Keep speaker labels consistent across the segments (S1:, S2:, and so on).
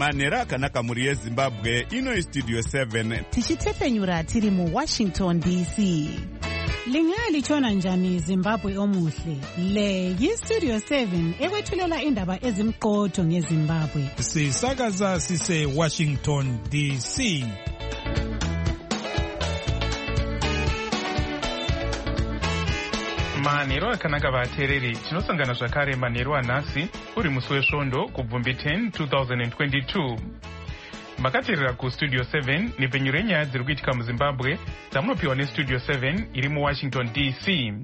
S1: manhero akanaka mhuri yezimbabwe. Ino Studio 7
S2: tichitefenyura tiri muWashington DC.
S3: Lingalitshona njani Zimbabwe omuhle? Le yiStudio 7 ekwethulela indaba ezimqotho ngeZimbabwe.
S4: Sisakaza sise Washington DC.
S5: Manhero akanaka vateereri, tinosangana zvakare manhero anhasi uri musi wesvondo kubvumbi 10 2022. Makateerera kuStudio 7 nepenyu renyaya dziri kuitika muZimbabwe dzamunopiwa neStudio 7 iri muWashington DC.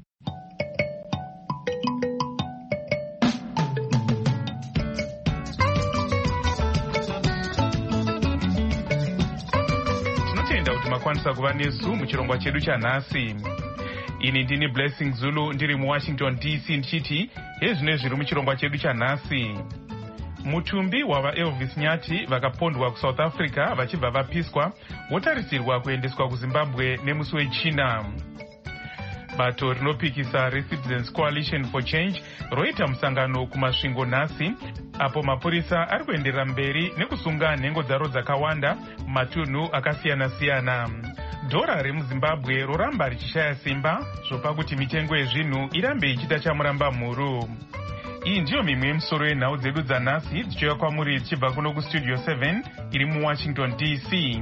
S5: Tinotenda kuti makwanisa kuva nesu muchirongwa chedu chanhasi. Ini ndini Blessing Zulu ndiri muWashington DC ndichiti hezvino zviri muchirongwa chedu chanhasi. Mutumbi wava Elvis Nyati vakapondwa kuSouth Africa vachibva vapiswa votarisirwa kuendeswa kuZimbabwe nemusi weChina. Bato rinopikisa reCitizens Coalition for Change roita musangano kumasvingo nhasi apo mapurisa ari kuenderera mberi nekusunga nhengo dzaro dzakawanda mumatunhu akasiyana-siyana. Dhora remuZimbabwe roramba richishaya simba zvopa kuti mitengo yezvinhu irambe ichita chamuramba mhuru. Iyi ndiyo mimwe yemisoro yenhau dzedu dzanhasi dzichiuya kwamuri dzichibva kuno kuStudio 7 iri muWashington DC.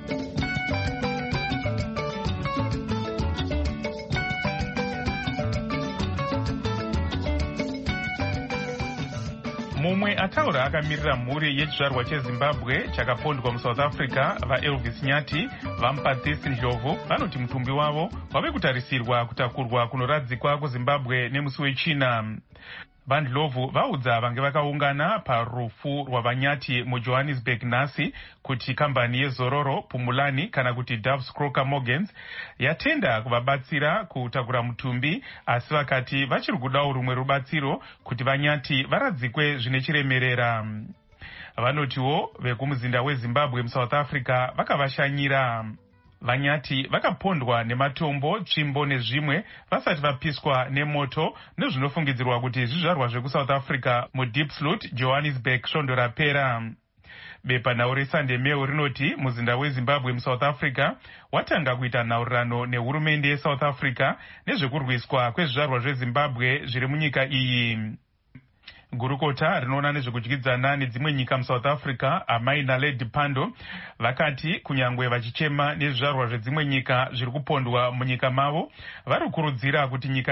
S5: Mumwe ataura akamirira mhuri yechizvarwa cheZimbabwe chakapondwa muSouth Africa vaElvis Nyati vaMupatsisi Ndlovu vanoti mutumbi wavo wave kutarisirwa kutakurwa kunoradzikwa kuZimbabwe nemusi weChina. VaNdlovu vaudza vange vakaungana parufu rwavanyati muJohannesburg nhasi kuti kambani yezororo Pumulani kana kuti Doves Crocker Morgans yatenda kuvabatsira kutakura mutumbi, asi vakati vachiri kudawo rumwe rubatsiro kuti vanyati varadzikwe zvine chiremerera. Vanotiwo vekumuzinda weZimbabwe muSouth Africa vakavashanyira. Vanyati vakapondwa nematombo, tsvimbo nezvimwe vasati vapiswa nemoto nezvinofungidzirwa kuti zvizvarwa zvekuSouth Africa muDiepsloot, Johannesburg svondo rapera. Bepa nhau reSunday Mail rinoti muzinda weZimbabwe muSouth Africa watanga kuita nhaurirano nehurumende yeSouth Africa nezvekurwiswa kwezvizvarwa zveZimbabwe zviri munyika iyi. Gurukota rinoona nezvekudyidzana nedzimwe nyika muSouth Africa, Amai Naledi Pandor, vakati kunyangwe vachichema nezvizvarwa zvedzimwe nyika zviri kupondwa munyika mavo, varikurudzira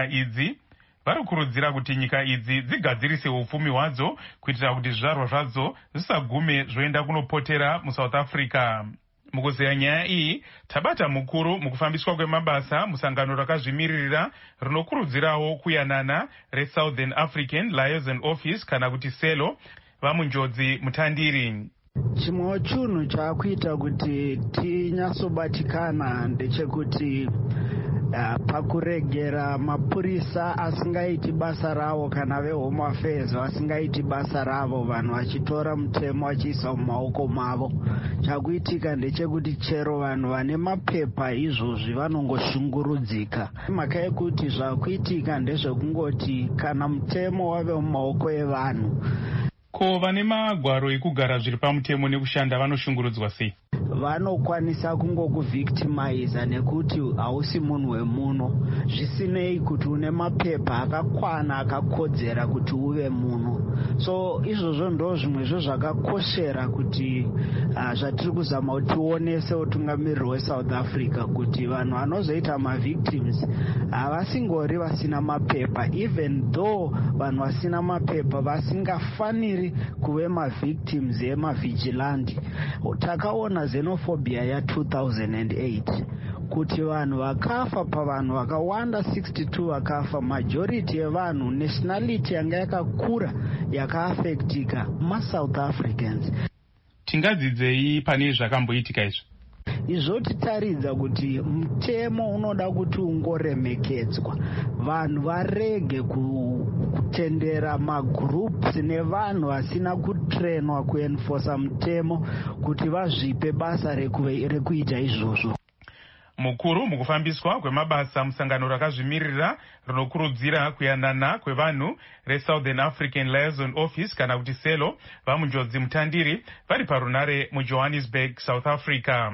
S5: kuti nyika idzi dzigadzirise upfumi hwadzo kuitira kuti zvizvarwa zvadzo zvisagume zvoenda kunopotera muSouth Africa. Mukuzeya nyaya iyi, tabata mukuru mukufambiswa kwemabasa musangano rakazvimiririra rinokurudzirawo kuyanana reSouthern African Liaison Office kana kuti SELO vamunjodzi Mutandiri.
S6: Chimwe chinhu chakuita kuti tinyatsobatikana ndechekuti pakuregera mapurisa asingaiti basa ravo kana veHome Affairs vasingaiti basa ravo, vanhu vachitora mutemo vachiisa mumaoko mavo. Chakuitika ndechekuti chero vanhu vane mapepa izvozvi vanongoshungurudzika. Mhaka yekuti zvakuitika ndezvekungoti kana mutemo wave mumaoko evanhu.
S5: Ko vane magwaro ekugara zviri pamutemo nekushanda vanoshungurudzwa sei?
S6: Vanokwanisa kungokuvictimiza nekuti hausi munhu wemuno, zvisinei kuti une mapepa akakwana akakodzera kuti uve muno. So izvozvo ndo zvimwezvo zvakakoshera kuti zvatiri kuzama kuti tionese utungamiriri weSouth Africa kuti vanhu vanozoita mavictims havasingori vasina mapepa, even though vanhu vasina mapepa vasingafaniri kuve mavictims emavhigilandi. Takaona xenophobia ya 2008 kuti vanhu vakafa pavanhu vakawanda 62 vakafa, majority yevanhu nationality yanga yakakura yakaafektika maSouth Africans.
S5: Tingadzidzei pane zvakamboitika izvo?
S6: Izvotitaridza kuti mutemo unoda kuti ungoremekedzwa, vanhu varege kutendera magroups nevanhu vasina kutrenwa kuenforsa mutemo kuti vazvipe basa rekuita izvozvo.
S5: Mukuru mukufambiswa kwemabasa musangano rakazvimirira rinokurudzira kuyanana kwevanhu reSouthern African Liaison Office kana kuti SELO vamunjodzi mutandiri vari parunare muJohannesburg, South Africa.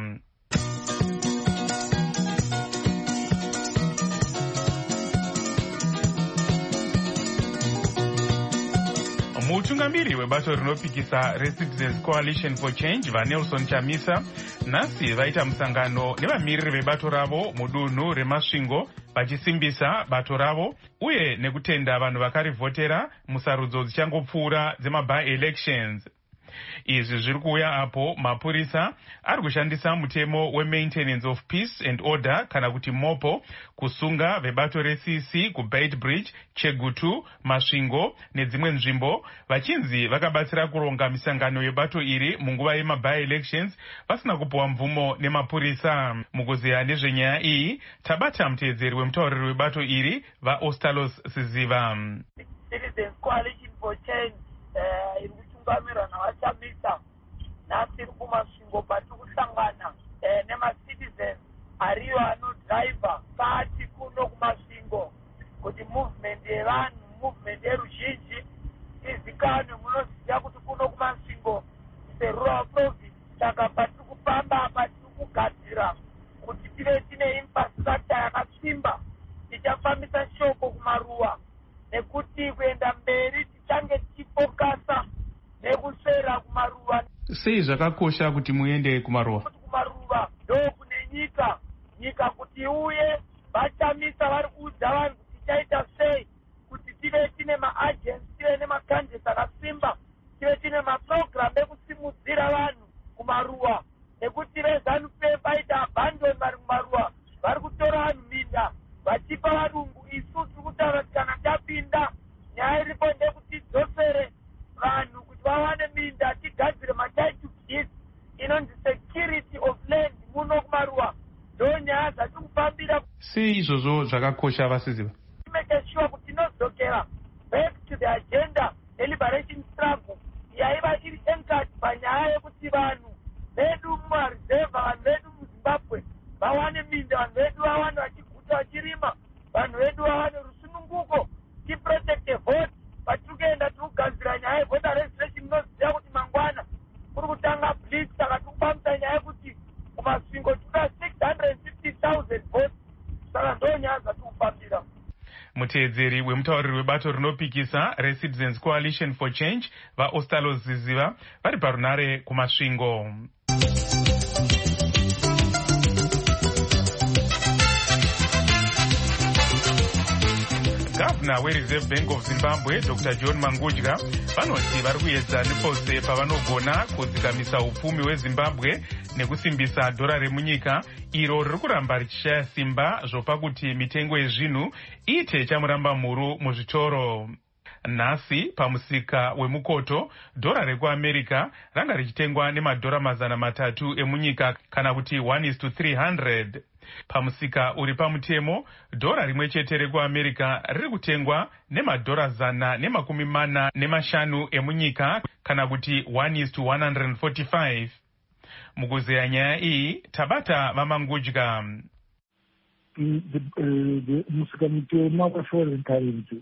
S5: Mutungamiri webato rinopikisa reCitizens Coalition for Change vaNelson Chamisa nhasi vaita musangano nevamiriri vebato ravo mudunhu reMasvingo vachisimbisa bato ravo uye nekutenda vanhu vakarivhotera musarudzo dzichangopfuura dzema-by-elections. Izvi zviri kuuya apo mapurisa ari kushandisa mutemo weMaintenance of Peace and Order kana kuti MOPO kusunga vebato reCC kuBeitbridge, Chegutu, Masvingo nedzimwe nzvimbo vachinzi vakabatsira kuronga misangano yebato iri munguva yema-by-elections vasina kupuwa mvumo nemapurisa. Mukuziya nezvenyaya iyi tabata muteedzeri wemutauriri webato iri vaOstalos Siziva.
S7: Citizens Coalition for Change irikungamira navachamisa nhasi iri kumasvingo patikusangana nemacitizens ariyo anodhraivha kati kuno kumasvingo kuti movement yevanhu movement yeruzhinji izikanwe. Munoziva kuti kuno kumasvingo serural province saka patiri kufamba patiri kugadzira kuti tive tine infrastructure yakasimba tichafambisa shoko kumaruwa nekuti kuenda mberi tichange tichifokasa nekusera kumaruwa.
S5: Sei zvakakosha kuti muende kumaruwa?
S7: Kuti kumaruwa ndo kune nyika kuti uye vachamisa vari kuudza vanhu kuti tichaita sei kuti tive tine maagency tive nemakandidate akasimba tive tine maprogram ekusimudzira vanhu kumaruwa nekuti reZANU-PF vaita abandon vari kumaruwa vari kutora vanhu minda vachipa varungu. Isu tiri kutaura kuti kana tapinda nyaya iripo ndekuti tidzosere vanhu kuti vawane minda tigadzire matitle deeds inonzi security of land muno kumaruwa. Ndo nyaya dzatiri kufambira.
S5: Sei izvozvo zvakakosha vasiziva?
S7: Make sure kuti tinodzokera back to the agenda deliberation struggle yaiva iri anchored panyaya yekuti vanhu vedu mumareserve, vanhu vedu muZimbabwe vawane minda, vanhu vedu vawane vachiguta vachirima, vanhu vedu vawane rusununguko, tiprotecte vote. Patiri kuenda tiri kugadzira nyaya yevoter registration. Munoziva kuti mangwana kuri kutanga blitz saka tiri kufambisa nyaya yekuti kumasvingo tikuda 650,000 votes. Saka ndo nyaya dzatiri kufambira.
S5: Muteedzeri wemutauriri webato rinopikisa reCitizens Coalition for Change vaOstalos Siziva vari parunare kumasvingo. Gavana weReserve Bank of Zimbabwe Dr. John Mangudya vanoti vari kuedza nepose pavanogona kudzikamisa upfumi hweZimbabwe nekusimbisa dhora remunyika iro riri kuramba richishaya simba zvopa kuti mitengo yezvinhu iite chamuramba mhuru muzvitoro. Nhasi pamusika wemukoto dhora rekuAmerica ranga richitengwa nemadhora 300 emunyika kana kuti 1:300. Pamusika uri pamutemo dhora rimwe chete rekuAmerica riri kutengwa nemadhora 145 emunyika kana kuti 1:145. Mukuzeya nyaya iyi tabata vaMangudya.
S8: Musika mutema weforeign currency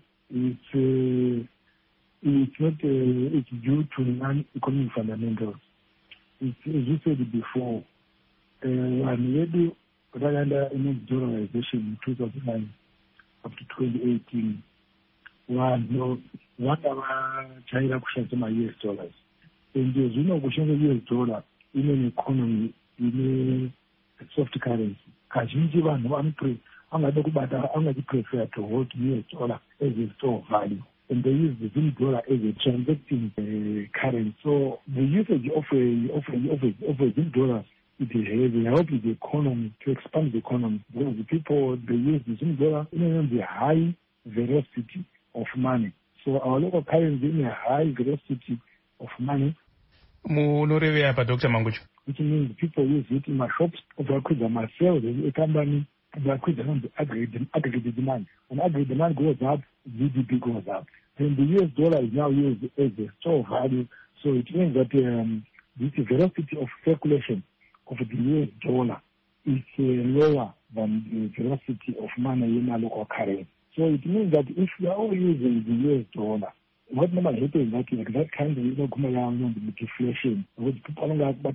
S8: it's not it's due to non-economic fundamentals. As you said before, vanhu vedu vakaenda dollarization in 2009 up to 2018 vanhu vanga vajaira kushandisa ma-US dollars and zvino kushandisa US dollar ine economy ine soft currency. Kazhinji vanhu angade kubata angachiprefer to hold US dollar as a store of value and they use the Zim dollar as a transacting currency. So the usage of a Zim dollars it helps the economy to expand the economy because the people they use the Zim dollar in the high velocity of money. So our local currency in a high velocity of money.
S5: Munorevera pa Dr. Mangudya.
S8: Which means people use it in my shops over my sales a company they on the aggregate demand. When aggregate demand goes up, GDP goes up. Then the US dollar is now used as a store of value. So it means that this velocity of circulation of the US dollar is lower than the velocity of money in our local currency. So it means that if we are all using the US dollar, what normally happens is that kind of the deflation, which people are like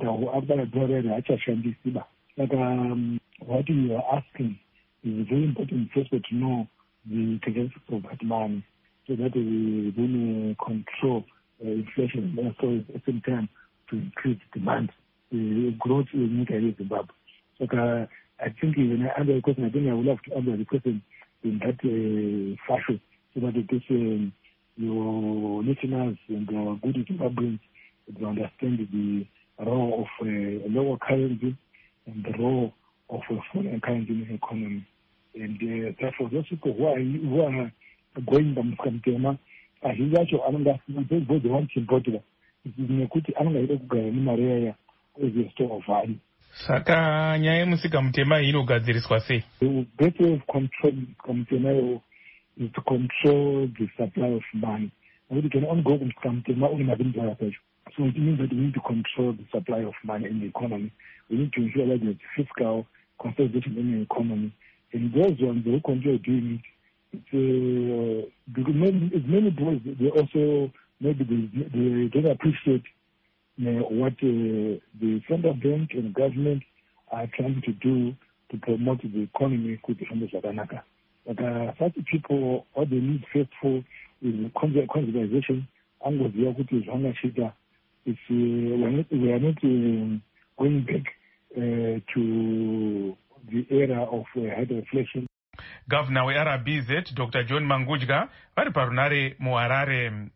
S8: what you are asking is very important first to know the tendency of that money so that we then control inflation and also at the same time to increase demand, growth in Zimbabwe. So I think when I answer the question, I think I would love to answer the question in that fashion so that it is your listeners and the good Zimbabweans to understand the role of a lower currency and the role of a foreign currency in the economy. And therefore, those people who are going to Mkamtema, I think actually I'm going to go to one team popular. It is in a good area with the store of value.
S5: Saka nyaya musika mutema inogadziriswa sei?
S8: The better control Mkamtema is to control the supply of money. And we can only go to Mkamtema only $1 So it means that we need to control the supply of money in the economy. We need to ensure that there's fiscal consolidation in the economy. And those ones who control doing it, because many boys, they also, maybe they don't appreciate what the central bank and government are trying to do to promote the economy with the Zaganaka. But such people, what they need first for is conservation. We are not going back to the era of hyperinflation.
S5: Governor weRBZ Dr. John Mangudya vari parunare muHarare.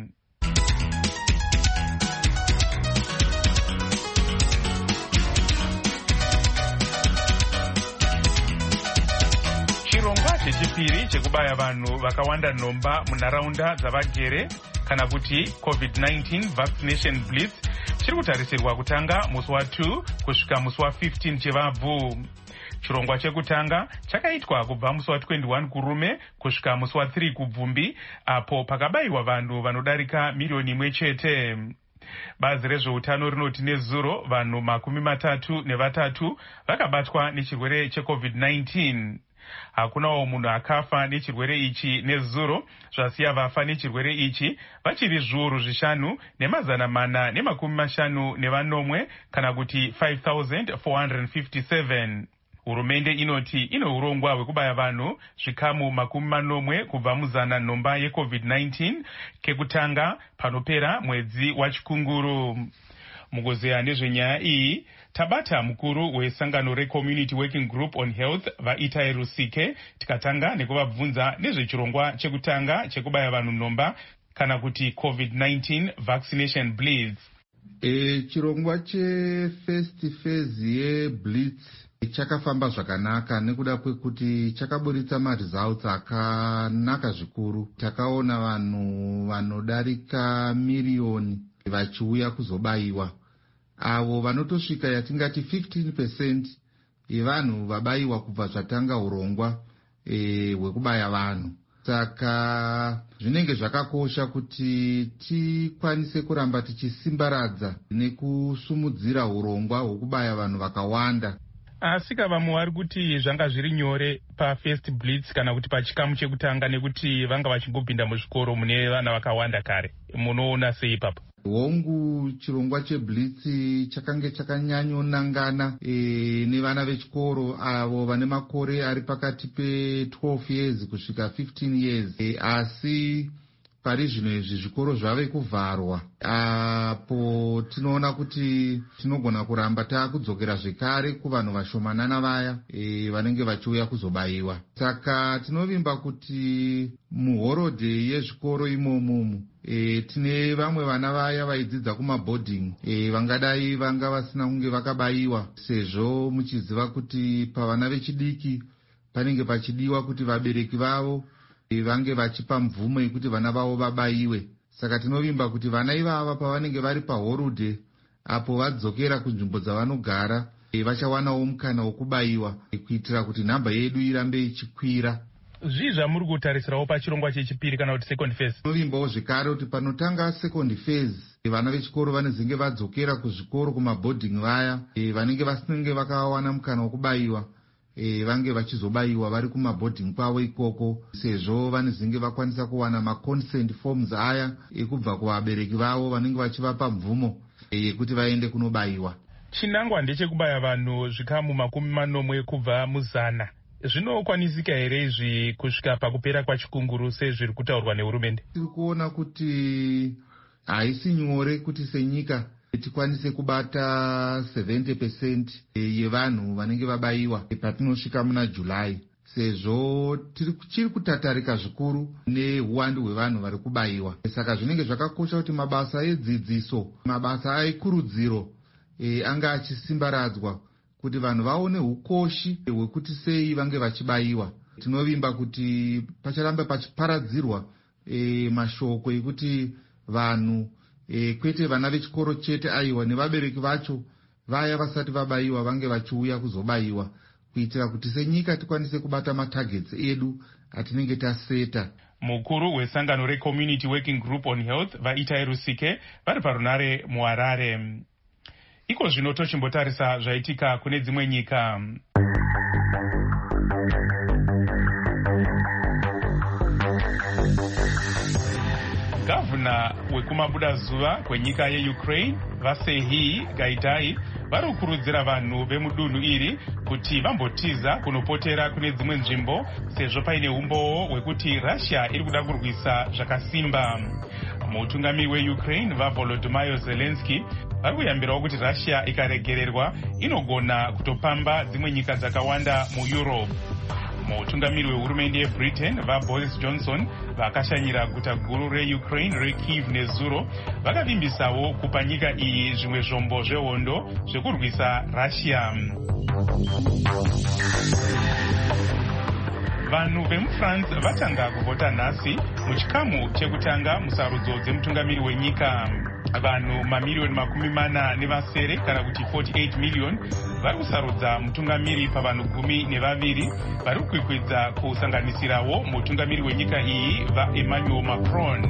S5: Chirongwa chechipiri chekubaya vanhu vakawanda nhomba munharaunda dzavagere kana kuti COVID-19 vaccination blitz chiri kutarisirwa kutanga musi wa2 kusvika musi wa15 chevabvu. Chirongwa chekutanga chakaitwa kubva musi wa21 kurume kusvika musi wa3 kubvumbi, apo pakabayiwa vanhu vanodarika miliyoni imwe chete. Bazi rezveutano rinoti nezuro vanhu 33 vakabatwa nechirwere cheCovid-19. Hakunawo munhu akafa nechirwere ichi nezuro, zvasiya vafa nechirwere ichi vachiri zviuru 5,450 kana kuti 5,457. Hurumende inoti ine urongwa hwekubaya vanhu zvikamu 40 kubva muzana nhomba yeCovid-19 kekutanga panopera mwedzi wachikunguru. Mukuzeya nezvenyaya iyi tabata mukuru wesangano reCommunity Working Group on Health vaItai Rusike tikatanga nekuvabvunza nezvechirongwa chekutanga chekubaya vanhu nhomba kana kuti COVID-19 vaccination blitz.
S9: Chirongwa chefirst phase yeblitz chakafamba zvakanaka nekuda kwekuti chakaburitsa maresults akanaka zvikuru. Takaona vanhu vanodarika miliyoni vachiuya kuzobayiwa, avo vanotosvika yatingati 15% yevanhu vabayiwa kubva zvatanga urongwa hwekubaya vanhu. Saka zvinenge zvakakosha kuti tikwanise kuramba tichisimbaradza nekusumudzira urongwa hwekubaya vanhu vakawanda.
S5: Asika vamwe vari kuti zvanga zviri nyore pafirst blitz kana kuti pachikamu chekutanga nekuti vanga vachingopinda muzvikoro mune vana vakawanda kare. Munoona sei ipapo?
S9: Hongu chirongwa cheblitz chakange chakanyanyonangana nevana vechikoro avo vane makore ari pakati pe12 years kusvika 15 years. Asi pari zvino izvi zvikoro zvave kuvharwa, apo tinoona kuti tinogona kuramba takudzokera zvekare kuvanhu vashomanana vaya vanenge vachiuya kuzobayiwa. Saka tinovimba kuti muhorodhe yezvikoro imomo tine vamwe vana vaya vaidzidza kumaboarding vangadai vanga vasina kunge vakabayiwa, sezvo muchiziva kuti pavana vechidiki panenge pachidiwa kuti vabereki vavo vange vachipa mvumo yekuti vana vavo vabayiwe. Saka tinovimba kuti vana ivava pavanenge vari pahorodhe apo vadzokera kunzvimbo dzavanogara vachawanawo mukana wokubayiwa kuitira kuti nhamba yedu irambe ichikwira.
S5: zvii zvamuri kutarisirawo pachirongwa chechipiri kana kuti second phase?
S9: Tinovimbawo zvekare kuti panotanga second phase vana vechikoro vanezenge vadzokera kuzvikoro kumabhodhingi vaya vanenge vasinenge vakawana mukana wekubayiwa vange vachizobayiwa vari kumabhodhingi kwavo ikoko, sezvo vanezenge vakwanisa kuwana maconsent forms aya ekubva kuvabereki vavo vanenge vachivapa mvumo yekuti vaende kunobayiwa.
S5: Chinangwa ndechekubaya vanhu zvikamu 40 kubva muzana. Zvinokwanisika here izvi kusvika pakupera kwachikunguru sezviri kutaurwa nehurumende?
S9: Tiri kuona kuti haisi nyore kuti senyika tikwanise kubata 70% yevanhu vanenge vabayiwa patinosvika muna July, sezvo tichiri kutatarika zvikuru neuwandu hwevanhu vari kubayiwa. Saka zvinenge zvakakosha kuti mabasa edzidziso, mabasa ekurudziro anga achisimbaradzwa kuti vanhu vaone ukoshi hwekuti sei vange vachibayiwa. Tinovimba kuti pacharamba pachiparadzirwa mashoko ekuti vanhu kwete vana vechikoro chete aiwa nevabereki vacho vaya vasati vabayiwa vange vachiuya kuzobayiwa, kuitira kuti senyika tikwanise kubata matargets edu atinenge taseta.
S5: Mukuru wesangano reCommunity Working Group on Health vaItai Rusike vari parunare muHarare. Iko zvino tochimbotarisa zvaitika kune dzimwe nyika. Gavana wekumabudazuva kwenyika yeUkraine vaSerhiy Gaidai vari kukurudzira vanhu vemudunhu iri kuti vambotiza kunopotera kune dzimwe nzvimbo sezvo paine umbowo hwekuti Russia iri kuda kurwisa zvakasimba. Mutungamiri weUkraine vaVolodymyr Zelensky vari kuyambirawo kuti Russia ikaregererwa inogona kutopamba dzimwe nyika dzakawanda muEurope. Mutungamiri wehurumende yeBritain vaBoris Johnson vakashanyira guta guru reUkraine reKyiv nezuro vakavimbisawo kupa nyika iyi zvimwe zvombo zvehondo zvekurwisa Russia. Vanhu vemuFrance vatanga kuvhota nhasi muchikamu chekutanga musarudzo dzemutungamiri wenyika. Vanhu mamiliyoni 40 kana kuti 48 miliyoni vari kusarudza mutungamiri pavanhu 12 vari kukwikwidza kusanganisirawo mutungamiri wenyika iyi vaEmmanuel Macron.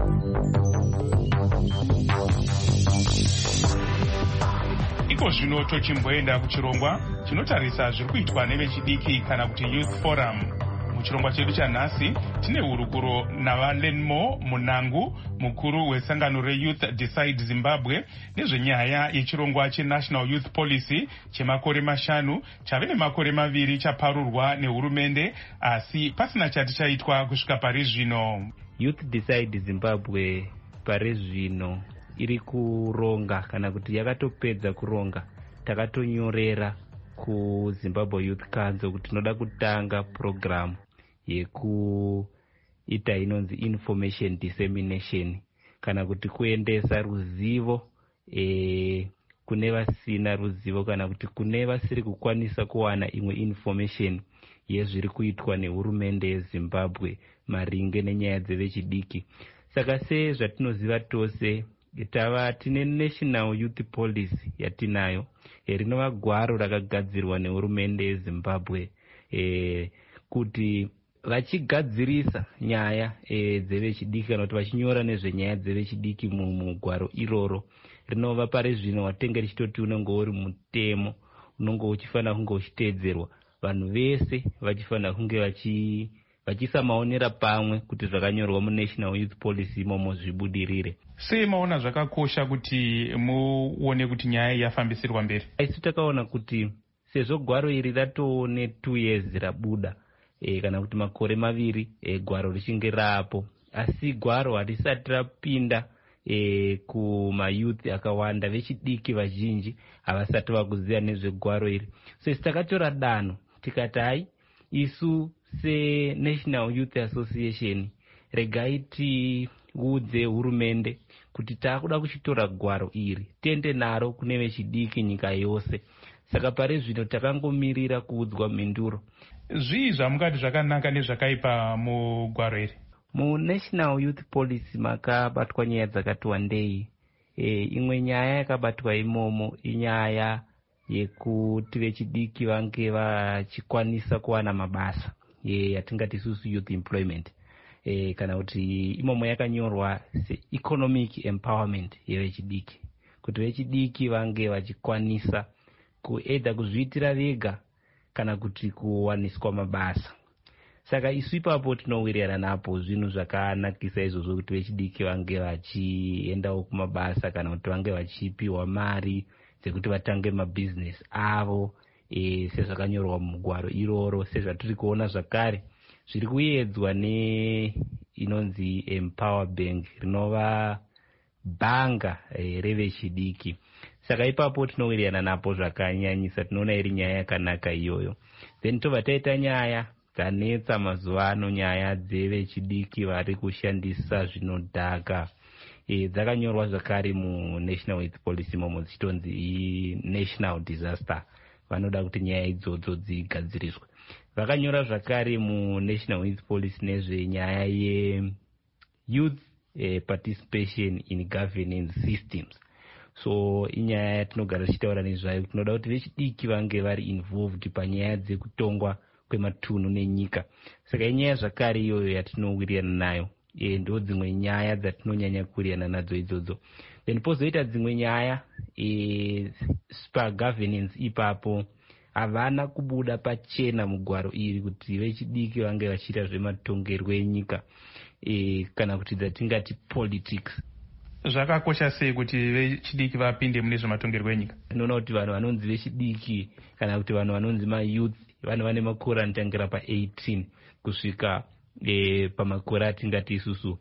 S5: Iko zvino tochimboenda kuchirongwa chinotarisa zviri kuitwa nevechidiki kana kuti Youth Forum. Muchirongwa chedu chanhasi tine hurukuro naValenmo Munangu, mukuru wesangano reYouth Decide Zimbabwe, nezvenyaya yechirongwa cheNational Youth Policy chemakore 5 chave nemakore 2 chaparurwa nehurumende asi pasina chati chaitwa kusvika pari zvino.
S10: Youth Decide Zimbabwe pari zvino iri kuronga kana kuti yakatopedza kuronga. Takatonyorera kuZimbabwe Youth Council kuti tinoda kutanga program yekuita inonzi information dissemination kana kuti kuendesa ruzivo kune vasina ruzivo kana kuti kune vasiri kukwanisa kuwana imwe information yezviri kuitwa nehurumende yeZimbabwe maringe nenyaya dzevechidiki. Saka sezvatinoziva tose tine National Youth Policy yatinayo rinova gwaro rakagadzirwa nehurumende yeZimbabwe kuti vachigadzirisa nyaya dzevechidiki kana kuti vachinyora nezvenyaya dzevechidiki mugwaro iroro rinova pari zvino watenga richitoti unenge uri mutemo unenge uchifanira kunge uchiteedzerwa. Vanhu vese vachifanira kunge vachisamaonera pamwe kuti zvakanyorwa muNational Youth Policy imomo zvibudirire.
S5: Sei maona zvakakosha kuti muone kuti nyaya yafambisirwa mberi?
S10: Isu takaona kuti sezvo gwaro iri ratone 2 years rabuda kana kuti makore 2 gwaro richinge rapo, asi gwaro harisati rapinda kumayouth akawanda. Vechidiki vazhinji havasati vakuziva nezvegwaro iri. So takatora danho tikati hai isu seNational Youth Association regai tiudze hurumende kuti takuda kuchitora gwaro iri tiende naro kune vechidiki nyika yose. Saka pari zvino takangomirira kuudzwa mhinduro.
S5: Zvii zvamungati zvakanaka nezvakaipa mugwaro iri?
S10: MuNational Youth Policy makabatwa nyaya dzakati wandei. Imwe nyaya yakabatwa imomo inyaya yekuti vechidiki vange vachikwanisa kuwana mabasa. yatingati isusu youth employment, kana kuti imomo yakanyorwa se-economic empowerment yevechidiki, kuti vechidiki vange vachikwanisa kuedha kuzviitira vega kana kuti kuwaniswa mabasa. Saka isu ipapo tinowirirana napo zvinhu zvakanakisa izvozvo kuti vechidiki vange vachiendawo kumabasa kana kuti vange vachipiwa mari dzekuti vatange mabhizinesi avo, sezvakanyorwa mugwaro iroro, sezvatiri kuona zvakare zviri kuedzwa inonzi Empower Bank, rinova bhanga revechidiki. Saka ipapo tinowirirana napo zvakanyanyisa, tinoona iri nyaya yakanaka iyoyo. Then tobva taita nyaya dzanetsa mazuva ano, nyaya dzevechidiki vari kushandisa zvinodhaka. Dzakanyorwa zvakare muNational Youth Policy momo dzichitonzi national disaster. Vanoda kuti nyaya idzodzo dzigadziriswe. Vakanyora zvakare muNational Youth Policy nezvenyaya ye-youth participation in governance systems. So inyaya yatinogara tichitaura nezvayo, tinoda kuti vechidiki vange vari involved panyaya dzekutongwa kwematunhu nenyika. Saka inyaya zvakare iyoyo yatinowirirana nayo, ndo dzimwe nyaya dzatinonyanya kuwirirana nadzo idzodzo. Then pozoita dzimwe nyaya pagovernance ipapo havana kubuda pachena mugwaro iri kuti vechidiki vange vachiita zvematongerwo enyika, kana kuti dzatingati politics.
S5: Zvakakosha sei kuti vechidiki vapinde mune zvematongerwo enyika?
S10: Tinoona kuti vanhu vanonzi vechidiki kana kuti vanhu vanonzi mayouth, vanhu vane makore anotangira pa18 kusvika pamakore atingati isusu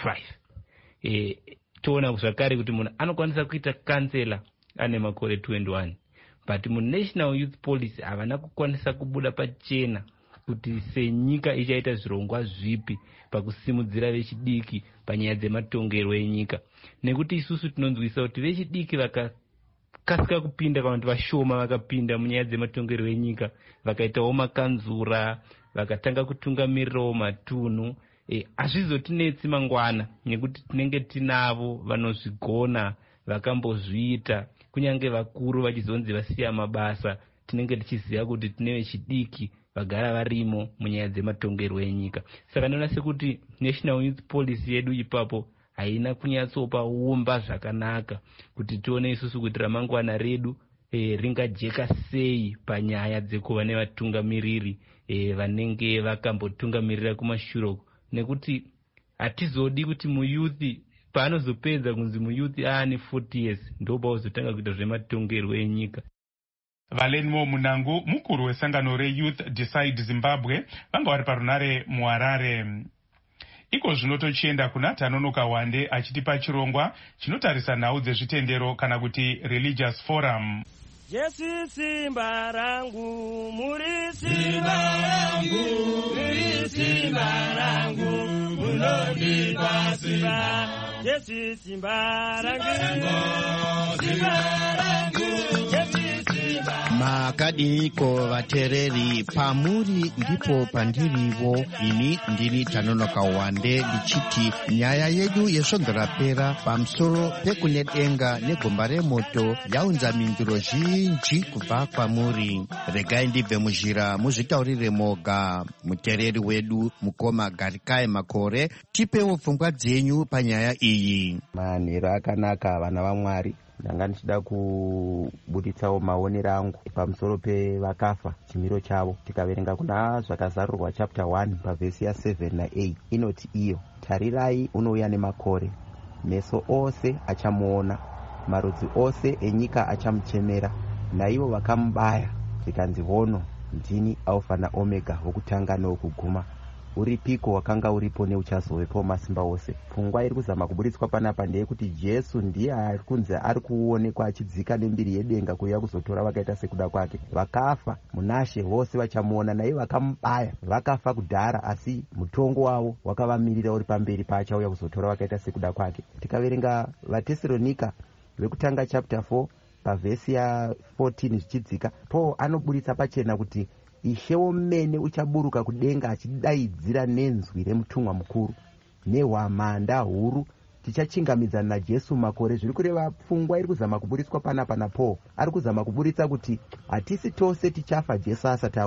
S10: 35. Toona zvakare kuti munhu anokwanisa kuita kansela ane makore 21, but muNational Youth Policy havana kukwanisa kubuda pachena kuti senyika ichaita zvirongwa zvipi pakusimudzira vechidiki panyaya dzematongerwo enyika. Nekuti isusu tinonzwisa kuti vechidiki vakakasika kupinda kana kuti vashoma vakapinda munyaya dzematongerwo enyika, vakaitawo makanzura, vakatanga kutungamirirawo matunhu, hazvizotinetsi mangwana nekuti tinenge tinavo vanozvigona, vakambozviita. Kunyange vakuru vachizonzi vasiya mabasa, tinenge tichiziva kuti tine vechidiki vagara varimo munyaya dzematongerwo enyika. Saka ndinoona sekuti National Youth Policy yedu ipapo haina kunyatsopa umba zvakanaka kuti tione isusu kuti ramangwana redu ringajeka sei panyaya dzekuva nevatungamiriri vanenge vakambotungamirira kumashure, nekuti hatizodi kuti muyuthi paanozopedza kunzi muyuthi aane 40 years ndo pauzotanga kuita zvematongerwo enyika.
S5: Valenmo Munangu, mukuru wesangano reYouth Decide Zimbabwe, vanga vari parunare muHarare. Iko zvino tochienda kuna Tanonoka Wande achitipa chirongwa chinotarisa nhau dzezvitendero kana kuti Religious Forum.
S11: Jesu simba rangu, muri simba rangu, muri simba rangu, munondipa simba. Jesu simba rangu, simba rangu, Jesu simba.
S12: Makadiniko vatereri, pamuri ndipo pandirivo. Ini ndini Tanonoka Wande ndichiti nyaya yedu yesvonzerapera pamusoro pekunedenga negomba remoto yaunza mindiro zhinji kubva kwamuri. Regai ndibve muzhira muzvitaurire moga. Mutereri wedu mukoma Garikai Makore, tipewo pfungwa dzenyu panyaya iyi.
S13: Manhero akanaka vana vaMwari. Ndanga ndichida kubuditsawo maonero angu pamusoro pevakafa chimiro chavo. Tikaverenga kuna zvakazarurwa chapter 1 pavhesi ya7 na8 inoti iyo, tarirai unouya nemakore, meso ose achamuona, marudzi ose enyika achamuchemera, naivo vakamubaya zvikanzi hono ndini Alpha na Omega, wokutanga newokuguma. Uripiko wakanga uripo neuchazovepo masimba ose. Pfungwa iri kuzama kuburitswa panapa ndeyekuti Jesu ndiye ari kunzi ari kuonekwa achidzika nembiri yedenga kuuya kuzotora vakaita sekuda kwake. Vakafa munashe vose vachamuona, naivo vakamubaya vakafa kudhara, asi mutongo wavo wakavamirira uri pamberi paachauya kuzotora vakaita sekuda kwake. Tikaverenga vaTesalonika vekutanga chapter 4 pavhesi ya14 zvichidzika, Paul anoburitsa pachena kuti Ishe womene uchaburuka kudenga achidaidzira nenzwi remutumwa mukuru nehwamanda huru. Tichachingamidzana naJesu makore. Zviri kureva pfungwa iri kuzama kuburitswa panapa naPaul. Ari kuzama kuburitsa kuti hatisi tose tichafa Jesu asati auya.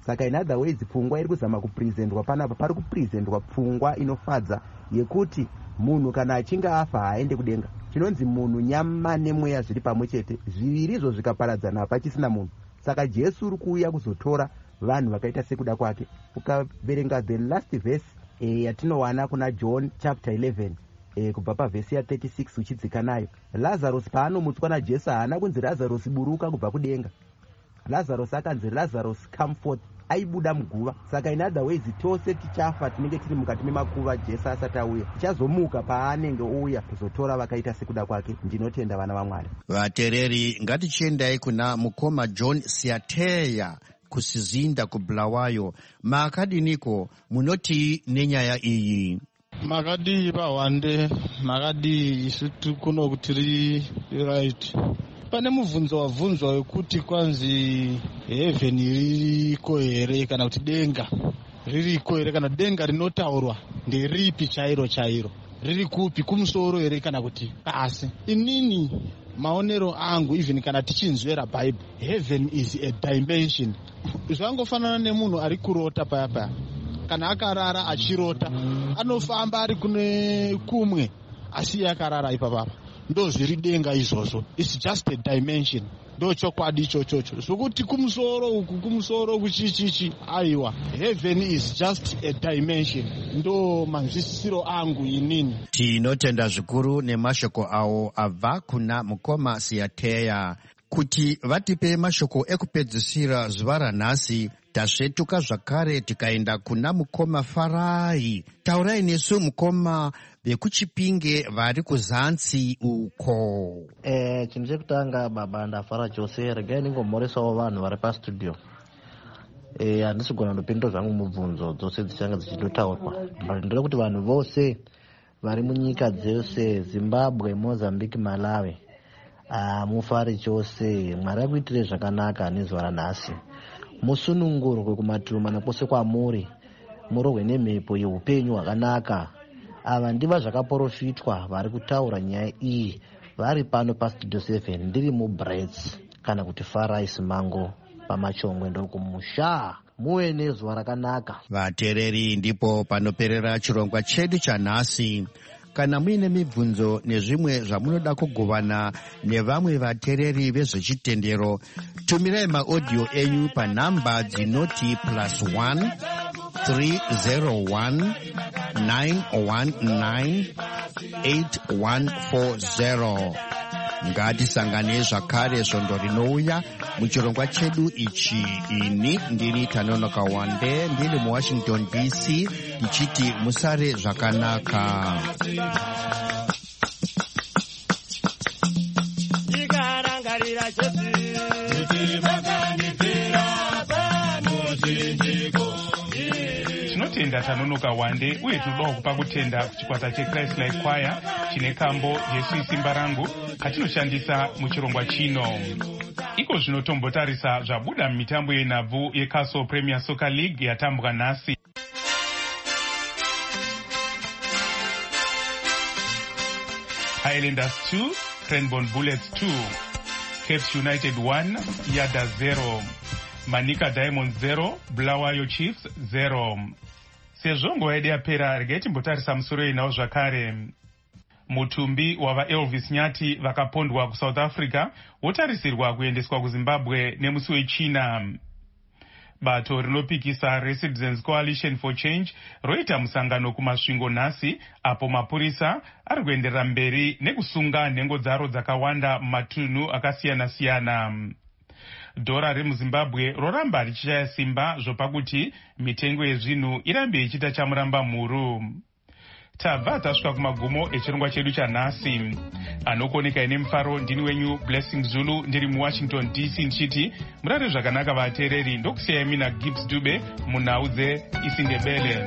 S13: saka in other words pfungwa iri kuzama kupresentwa panapa pari kupresentwa pfungwa inofadza yekuti munhu kana achinge afa haaende kudenga. Chinonzi munhu nyama nemweya zviri pamwe chete, zvivirizvo zvikaparadzana hapachisina munhu. Saka Jesu uri kuuya kuzotora vanhu vakaita sekuda kwake. Ukaverenga the last verse yatinowana kuna John chapter 11 kubva pavhesi ya36 uchidzika nayo, Lazarus paanomutswa naJesu haana kunzi Lazarus buruka kubva kudenga. Lazarus akanzi Lazarus come forth, aibuda muguva. Saka in other words tose tichafa tinenge tiri mukati memakuva Jesu asati auya, tichazomuka paanenge ouya kuzotora vakaita sekuda kwake. Ndinotenda vana vaMwari.
S12: Vatereri, ngatichiendai kuna mukoma John Siateya kusizinda kuBulawayo. Makadiniko munoti nenyaya iyi?
S14: Makadi pawande, makadi isutu kuno kutiri right. Pane mubvunzo wabvunzwa wekuti kwanzi heaven ririko here kana kuti denga ririko here, kana denga rinotaurwa nderipi chairo chairo, riri kupi, kumusoro here kana kuti pasi. Inini maonero angu, even kana tichinzwera Bible, heaven is a dimension. Zvangofanana nemunhu ari kurota paya paya, kana akarara achirota anofamba ari kune kumwe asi akarara ipapapa. Ndo zviri denga izvozvo, it's just a dimension. Ndo chokwadi ichochocho sokuti kumusoro uku kumusoro kuchichichi, aiwa, heaven is just a dimension. Ndo manzwisisiro angu inini.
S12: Tinotenda zvikuru nemashoko awo abva kuna mukoma Siateya kuti vatipe mashoko ekupedzisira zuva ranhasi. Tasvetuka zvakare tikaenda kuna mukoma Farai. Taurai nesu mukoma vekuChipinge vari kuzansi uko.
S15: Chinhu chekutanga baba ndafara chose, regai ndingomhoresawo vanhu vari pastudio. Handisi kugona ndopindura zvangu mubvunzo dzose dzichanga dzichitotaurwa. Ndinoda kuti vanhu vose vari munyika dzose, Zimbabwe, Mozambique, Malawi, mufare chose. Mwari akuitire zvakanaka nezuva ranhasi. Musunungurwe kumativi mana kwose kwamuri, murohwe nemhepo yeupenyu hwakanaka. Ava ndiva zvakaprofitwa vari kutaura nyaya iyi vari pano pastudio 7 ndiri muBrits kana kuti Farai Simango pamachongwe ndokumusha. Muwe nezuva rakanaka
S12: vatereri. Ndipo panoperera chirongwa chedu chanhasi. Kana muine mibvunzo nezvimwe zvamunoda kugovana nevamwe vatereri vezvechitendero, tumirai maaudio enyu panhamba dzinoti +1 301 919 8140. Ngatisangane zvakare svondo rinouya muchirongwa chedu ichi. Ini ndini Tanonoka Wande ndiri muWashington DC tichiti musare zvakanaka.
S11: Ikarangarira Jesu
S5: tinotenda Tanonoka Wande uye tinodawo kupa kutenda kuchikwata cheChrist Life Choir chine kambo Jesu isimba rangu katinoshandisa muchirongwa chino. Iko zvino tombotarisa zvabuda mumitambo yenhabvu yeCastle Premier Soccer League yatambwa nhasi. Highlanders 2, Cranbourne Bullets 2, Cape United 1, Yada 0, Manika Diamonds 0, Bulawayo Chiefs 0. Sezvo nguva yedu yapera, regai timbotarisa musoro inawo zvakare. Mutumbi wavaElvis Nyati vakapondwa kuSouth Africa wotarisirwa kuendeswa kuZimbabwe nemusi weChina. Bato rinopikisa reCitizens Coalition for Change roita musangano kumasvingo nhasi, apo mapurisa ari kuenderera mberi nekusunga nhengo dzaro dzakawanda mumatunhu akasiyana-siyana. Dhora remuZimbabwe roramba richishaya simba zvopakuti mitengo yezvinhu irambe ichiita chamuramba mhuru. Tabva tasvika kumagumo echirongwa chedu chanhasi. Anokoneka ine mufaro ndini wenyu Blessing Zulu ndiri muWashington DC ndichiti murare zvakanaka vatereri, ndokusiyai mina Gibbs Dube munhau dzeIsindebele.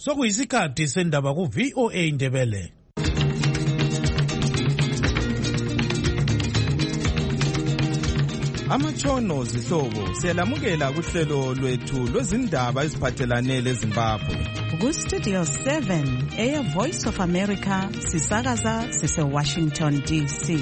S4: Sokuyisikhathi sendaba ku VOA Ndebele.
S16: Amatshono zihlobo siyalamukela kuhlelo lwethu lwezindaba eziphathelane leZimbabwe.
S2: Ku Studio 7 Air Voice of America sisakaza sise Washington DC.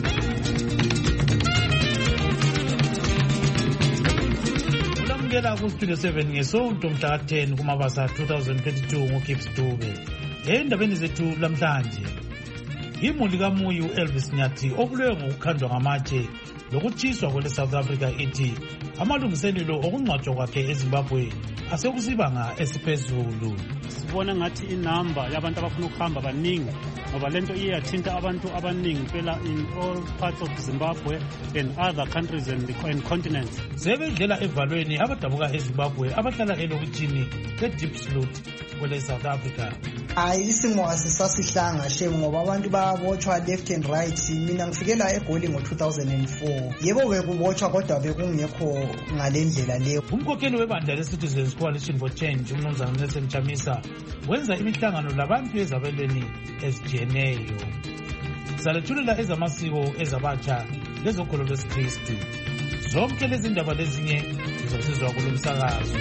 S4: Ulamukela ku Studio 7 ngesonto mhla 10 kuMabasa 2022 ngoKips Dube. Endabeni zethu lamhlanje. Imuli kaMuyi uElvis Nyathi obulewe ngokukhandwa ngamatshe lokutshiswa kwele South Africa ithi amalungiselelo okungcwatshwa kwakhe eZimbabwe asekusibanga esiphezulu.
S17: Sibona ngathi inamba yabantu abafuna ukuhamba baningi ngoba lento iyathinta abantu abaningi phela in all parts of Zimbabwe and other countries and continents.
S4: Sebedlela evalweni abadabuka eZimbabwe abahlala elokitshini eDiepsloot kwele South Africa.
S18: Isimo asisasihlanga shem ngoba abantu babotshwa left and right. Mina ngifikela eGoli ngo2004. Yebo bekubotshwa kodwa bekungekho ngalendlela leyo.
S4: Umkhokheli webandla leCitizens Coalition for Change uMnumzana Nelson Chamisa wenza imihlangano labantu ezabelweni ezijeneyo. Salethulela ezamasiko ezabatsha lezokholo lwesikristu. Zonke lezi ndaba lezinye zizosizwa kulomsakazo.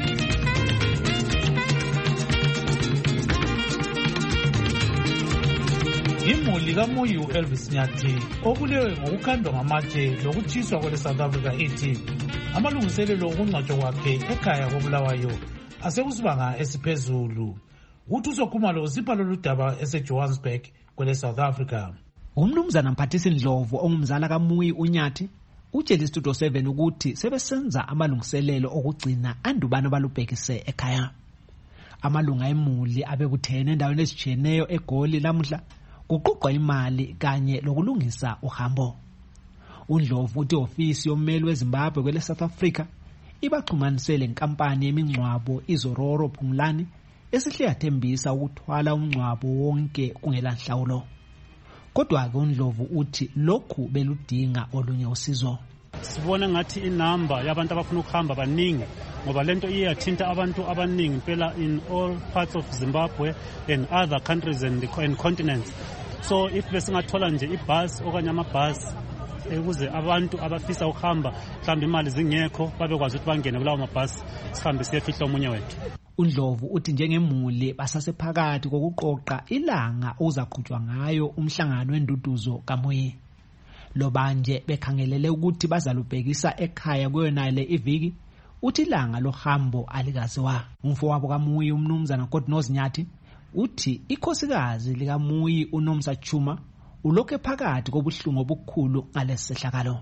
S4: Imuli kaMuyi uElvis Nyathi obulewe ngokukhandwa ngamatshe lokutshiswa kwele South Africa ithi amalungiselelo okungcwatshwa kwakhe ekhaya koBulawayo asekusibanga esiphezulu. Uthuso Khumalo usipha lolu daba eseJohannesburg kwele South Africa.
S19: Umnumzana Mphathisi Ndlovu ongumzala kaMuyi uNyathi utshela iStudio 7 ukuthi sebesenza amalungiselelo okugcina andubana balubhekise ekhaya. Amalunga emuli abekuthene endaweni ezijeneyo eGoli lamuhla kuqoqwa imali kanye lokulungisa uhambo. uNdlovu uthi ofisi yommeli weZimbabwe kwele South Africa ibaxhumanisele inkampani yemingcwabo iZororo Phumlani esihle yathembisa ukuthwala umngcwabo wonke kungela nhlawulo. Kodwa ke uNdlovu uthi lokhu beludinga olunye usizo.
S17: Sibona ngathi inamba yabantu abafuna ukuhamba baningi ngoba lento iyathinta abantu abaningi phela in all parts of Zimbabwe and other countries and continents. So if besingathola nje ibus okanye amabus ukuze abantu abafisa ukuhamba mhlawumbe imali zingekho babekwazi ukuthi bangene kulawo mabus sihambe siyefihla omunye wethu.
S19: uNdlovu uthi njengemuli basasephakathi kokuqoqa ilanga ozaqhutshwa ngayo umhlangano wenduduzo kaMuyi. Lobanje bekhangelele ukuthi bazalubhekisa ekhaya kuyona le iviki uthi ilanga lohambo alikaziwa. Umfowabo kaMuyi uMnumzana Kodnozi Nyathi uthi ikhosikazi likaMuyi uNomsa Chuma ulokhe phakathi kobuhlungu obukhulu ngalesihlakalo.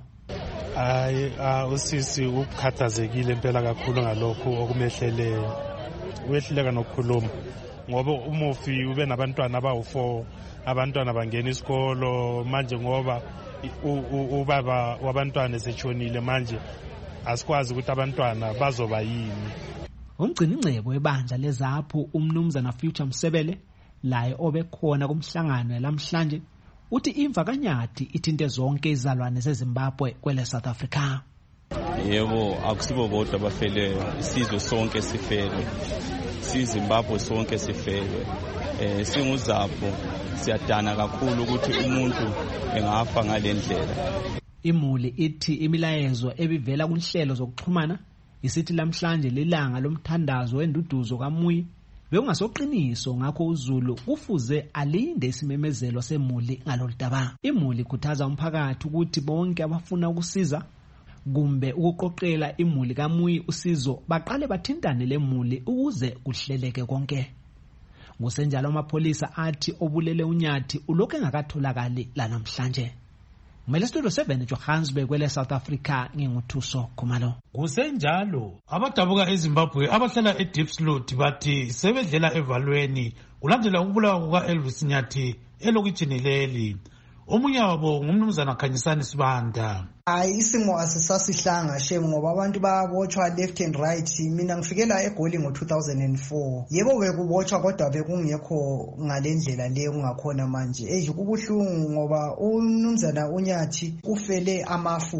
S20: Usisi ukhathazekile impela kakhulu ngalokho okumehleleyo. Wehluleka nokukhuluma ngoba umufi ube nabantwana abawu4, abantwana bangena isikolo manje ngoba ubaba wabantwana esetshonile manje asikwazi ukuthi abantwana bazoba yini.
S19: Umgcini incebo ebandla leZAPHU uMnumzana Future Msebele laye obekhona kumhlangano lamhlanje uthi imva kaNyathi ithinte zonke izalwane zeZimbabwe kwele South Africa.
S21: Yebo akusibo bodwa abafeleyo, isizwe sonke sifele, siZimbabwe sonke sifele. SinguZAPHU siyadana kakhulu ukuthi umuntu engafa ngalendlela.
S19: Imuli ithi imilayezo ebivela kunhlelo zokuxhumana isithi lamhlanje lilanga lomthandazo wenduduzo kaMuyi bekungasoqiniso ngakho uZulu kufuze alinde isimemezelo semuli ngaloludaba. Imuli ikhuthaza umphakathi ukuthi bonke abafuna ukusiza kumbe ukuqoqela imuli kaMuyi usizo baqale bathintane lemuli ukuze kuhleleke konke. Ngosenjalo amapholisa athi obulele uNyathi ulokhu engakatholakali lanamhlanje. Kumele Studio 7 Johannesburg kwele South Africa nginguthuso Khumalo.
S4: Kusenjalo abadabuka eZimbabwe abahlala eDiepsloot bathi sebedlela evalweni kulandela ukubulawa kukaElvis Nyathi elokitshini leli. Omunye wabo ngumnumzana Khanyisani Sibanda.
S18: Isimo asisasihlanga shem ngoba abantu babotshwa left and right. Mina ngifikela eGoli ngo2004. Yebo bekubotshwa kodwa bekungekho ngalendlela leyo kungakhona manje. Kubuhlungu ngoba umnumzana uNyathi ufele amafufu.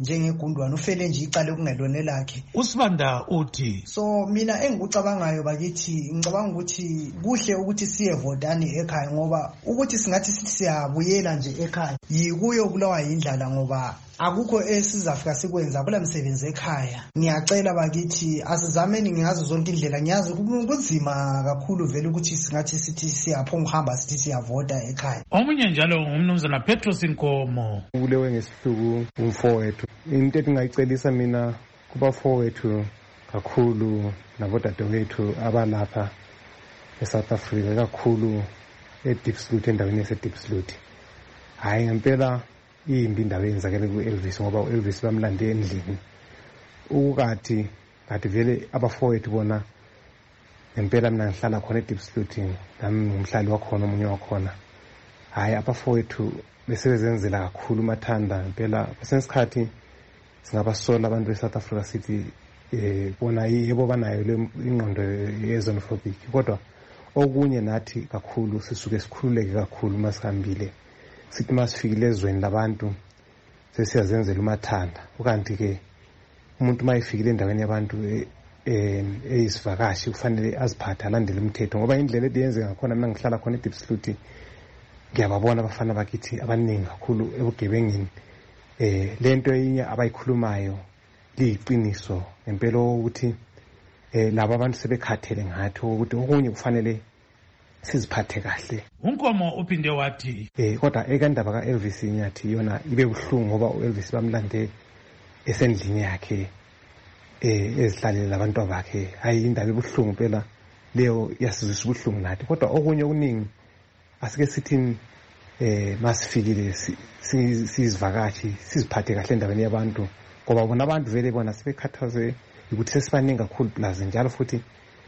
S18: njengegundwane ufele nje icala kungelone lakhe.
S4: uSibanda uthi
S18: so mina engikucabangayo bakithi ngicabanga ukuthi kuhle ukuthi siyevotani ekhaya ngoba ukuthi singathi siyabuyela nje ekhaya yikuyo bulawa indlala ngoba akukho esizafika sikwenza kula msebenzi ekhaya. Ngiyacela bakithi asizameni ngazo zonke indlela, ngiyazi kunzima kakhulu vele ukuthi singathi sithi siyaphonga uhamba sithi siyavota ekhaya.
S4: Omunye njalo ngumnumzana Petros Inkomo.
S1: Kulewe ngesihluku umfowethu. Into engingayicelisa mina kubafowethu kakhulu nabodadewethu abalapha eSouth Africa kakhulu eDiepsloot endaweni yaseDiepsloot. Hayi ngempela imbi indaba eyenzakele ku-Elvis ngoba u-Elvis bamlande endlini. Kathi vele abafowethu bona ngempela mina ngihlala khona eDiepsloot nami ngumhlali wakhona omunye wakhona. Hayi abafowethu besebenzenzela kakhulu mathanda ngempela kwesesikhathi singabasola abantu beSouth Africa City bona yebo banayo le ingqondo ye-xenophobic kodwa okunye nathi kakhulu sisuke sikhululeke kakhulu masihambile sithi masifikile ezweni labantu sesiyazenzela umathanda. Ukanti ke umuntu mayifikile endaweni yabantu eyisivakashi kufanele aziphathe alandele umthetho ngoba indlela ediyenzeka ngakhona mina ngihlala khona eDiepsloot ngiyababona abafana bakithi abaningi kakhulu ebugebengini. Lento enye abayikhulumayo liyiqiniso ngempela ukuthi laba abantu sebekhathele ngathi ukuthi okunye kufanele siziphathe kahle.
S4: Unkomo uphinde wathi
S1: kodwa ekandaba kaElvis nyathi yona ibe buhlungu ngoba uElvis bamlande esendlini yakhe ezihlalela abantu bakhe. Hayi indaba ebuhlungu phela leyo yasizwisa ubuhlungu nathi kodwa okunye okuningi asike sithini masifikile sizivakashi siziphathe kahle endaweni yabantu ngoba bona abantu vele bona sebekhathaze ukuthi sesibaningi kakhulu plaza njalo futhi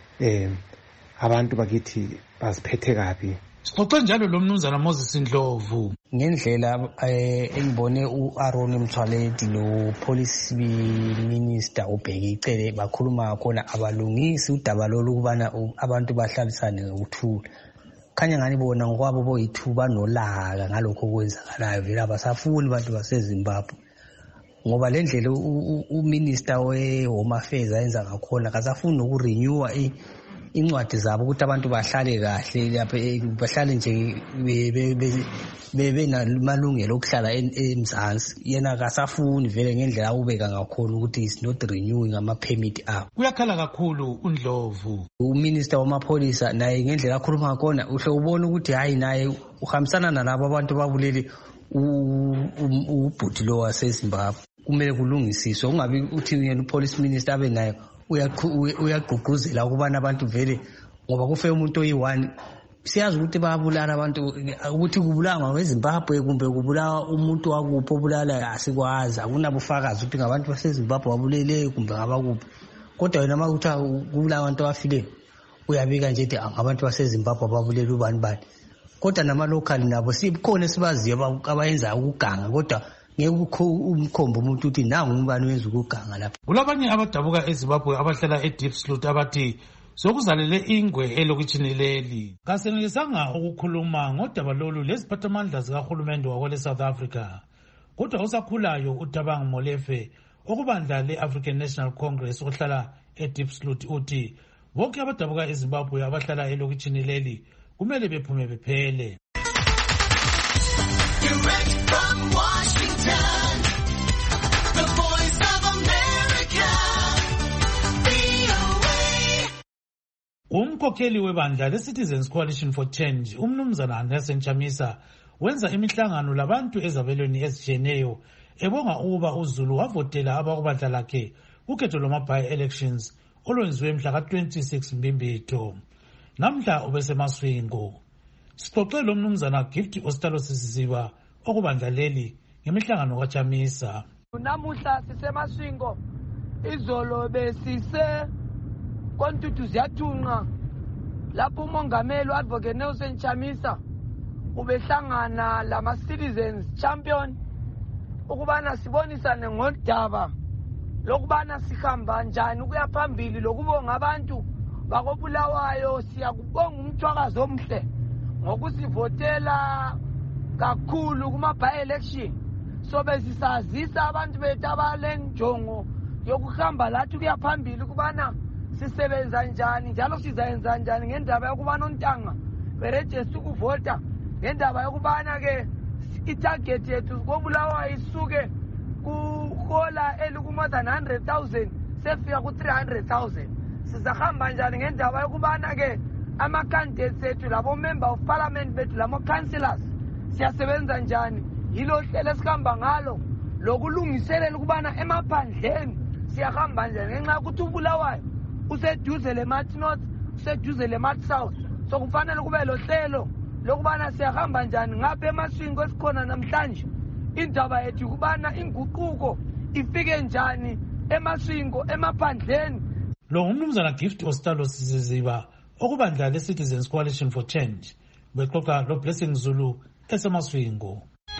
S1: abantu bakithi baziphethe kabi.
S4: Sixoxe njalo lo mnumzana Moses Ndlovu
S22: ngendlela engibone uAaron Mthwaledi lo police minister ubheke icele bakhuluma khona abalungisi udaba lokubana abantu bahlalisane ngokuthula. Khanya ngani bona ngokwabo boyithuba nolaka ngalokho okwenzakalayo vele abasafuni abantu baseZimbabwe ngoba lendlela uminister we-Home Affairs ayenza ngakhona kasafuni nokurenewa incwadi zabo ukuthi abantu bahlale kahle lapha bahlale nje benamalungelo okuhlala eMzansi. Yena akasafuni vele ngendlela ubeka ngakhona ukuthi is not renewing ama-permit abo.
S4: Uyakhala kakhulu uNdlovu.
S22: Uminister wamapholisa naye ngendlela akhuluma ngakhona uhle ubone ukuthi hayi naye uhambisana nalabo abantu babulele ubhuti lo waseZimbabwe. Kumele kulungisiswe ungabi uthi yena upolice minister abe naye uyagqugquzela ukubana abantu vele ngoba kufe umuntu oyi-1 siyazi ukuthi bayabulala abantu ukuthi kubulawa weZimbabwe kumbe kubulawa umuntu wakuphi obulala asikwazi akunabufakazi ukuthi ngabantu baseZimbabwe babulele kumbe ngabakuphi kodwa wena makuthi kubulawa abantu abafile uyabika nje ukuthi ngabantu baseZimbabwe babulele ubani bani kodwa nama-local nabo sikhona sibaziyo abayenza ukuganga kodwa ngeke umkhomba umuntu uthi nangu umbani wenza ukuganga lapha.
S4: Kulabanye abadabuka eZimbabwe abahlala eDiepsloot abathi sokuzalele ingwe elokitshini leli. Kasenelisanga ukukhuluma ngodaba lolu leziphathamandla zikahulumende wakwele South Africa. Kodwa usakhulayo uThabang Molefe okubandla le-African National Congress ohlala eDiepsloot uthi bonke abadabuka eZimbabwe abahlala elokitshini leli kumele bephume bephele.
S23: Direct from Washington, the voice of America, VOA.
S4: Umkhokheli webandla le-Citizens Coalition for Change, umnumzana Nelson Chamisa, wenza imihlangano labantu ezabelweni ezitshiyeneyo ebonga ukuba uZulu wavotela abakubandla lakhe ukhetho lwama-by-elections olwenziwe mhla ka-26 Mbimbitho. Namhla ubesemaswingo. Sixoxe lo mnumzana Gift Ostalo Sisiziba okubandla leli ngemihlangano kaChamisa.
S7: Namuhla sisemaswingo izolo besise kontutu ziyathunqa lapho umongameli uAdvocate Nelson Chamisa ubehlangana lama-citizens champion ukubana sibonisane ngodaba lokubana sihamba njani ukuya phambili lokubonga abantu bakobulawayo. Siyakubonga umthwakazo omhle ngokusivotela kakhulu kuma-by-election. sobe sisazisa abantu bethu abalenjongo yokuhamba lathi kuya phambili kubana sisebenza njani njalo sizayenza njani ngendaba yokubana uNtanga berejeste ukuvota ngendaba yokubana ke itarget yethu koBulawayo isuke kuhola more than 100,000 sefika ku 300,000 sizahamba njani ngendaba yokubana ke ama-candidates ethu labo member of parliament bethu lamo councillors siyasebenza njani yilo hlelo esihamba ngalo lokulungiselela ukubana emaphandleni siyahamba njani ngenxa yokuthi uBulawayo useduze le-Mart North useduze le-Mart South so kufanele kube lo hlelo lokubana siyahamba njani ngapha emaswingo esikhona namhlanje indaba yethu ukubana inguquko ifike njani emaswingo emaphandleni.
S4: Lo ngumnumzana Gift Ostalo Siziziba okubandla le-Citizens Coalition for Change bexoxa lo Blessing Zulu esemaswingo.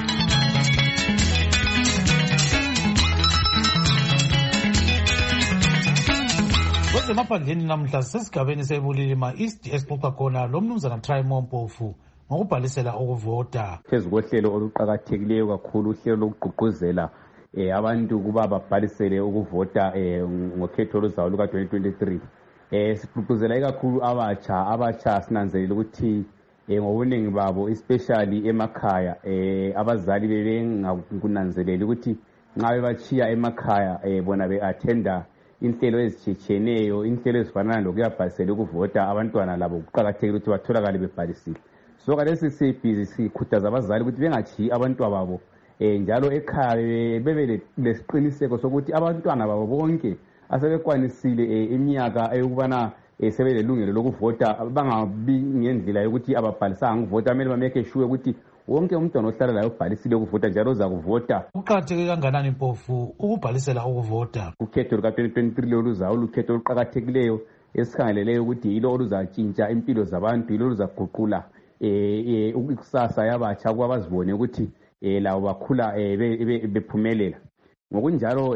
S4: Kwezemaphandleni namhla sesigabeni seBulilima East esixoxa khona lo mnumzana Trymo Mpofu ngokubhalisela ukuvota.
S3: Phezu kohlelo oluqakathekileyo kakhulu uhlelo lokugqugquzela abantu kuba babhalisele ukuvota ngokhetho oluzayo luka-2023. Sigqugquzela ikakhulu abatsha sinanzelela ukuthi ngobuningi babo especially emakhaya abazali bebengakunanzeleli ukuthi nxa bebatshiya emakhaya bona be-athenda inhlelo ezitshiyeneyo, inhlelo ezifanana lokuyabhalisela ukuvota abantwana labo kuqakathekile ukuthi batholakale bebhalisile. So kalesi sibhizi sikhuthaza abazali ukuthi bengatshiyi abantwana babo njalo ekhaya bebe lesiqiniseko sokuthi abantwana babo bonke asebekwanisile iminyaka eyokubana sebelelungelo lokuvota bangabi ngendlela yokuthi ababhalisanga ukuvota. Kumele bameke sure ukuthi wonke umntwana ohlala layo ubhalisile ukuvota njalo uza kuvota.
S4: Kuqakatheke kanganani Mpofu ukubhalisela ukuvota? Ukhetho
S3: luka-2023 loluzayo lukhetho oluqakathekileyo esikhangeleleyo ukuthi yilo oluzatshintsha impilo zabantu, yilo oluzaguqula ikusasa yabatsha ukuba bazibone ukuthi labo bakhula bephumelela. Ngokunjalo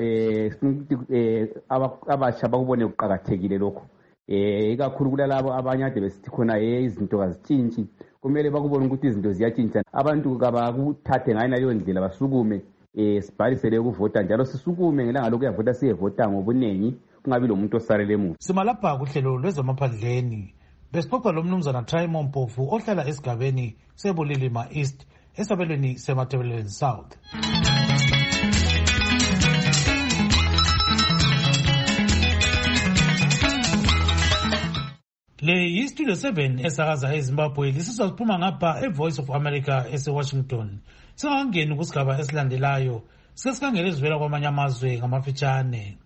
S3: abatsha bakubone kuqakathekile lokho. Ikakhulu kulalabo abanye ade besithi khona izinto kazitshintshi, kumele bakubone ukuthi izinto ziyatshintsha. Abantu kabakuthathe ngayonaleyo ndlela basukume sibhalisele ukuvota njalo sisukume ngelanga lokuyavota siyevota ngobunengi kungabi lomuntu osalele emuva.
S4: Simalapha kuhlelo lwezemaphandleni besixoxa lo mnumzana Trymo Mpofu ohlala esigabeni seBulilima East esabelweni seMatabeleland South. Le yiStudio 7 esakaza eZimbabwe lisizwa siphuma ngapha eVoice of America eseWashington. Singangeni kusigaba esilandelayo sesikhangele ezivela kwamanye amazwe ngamafitshane.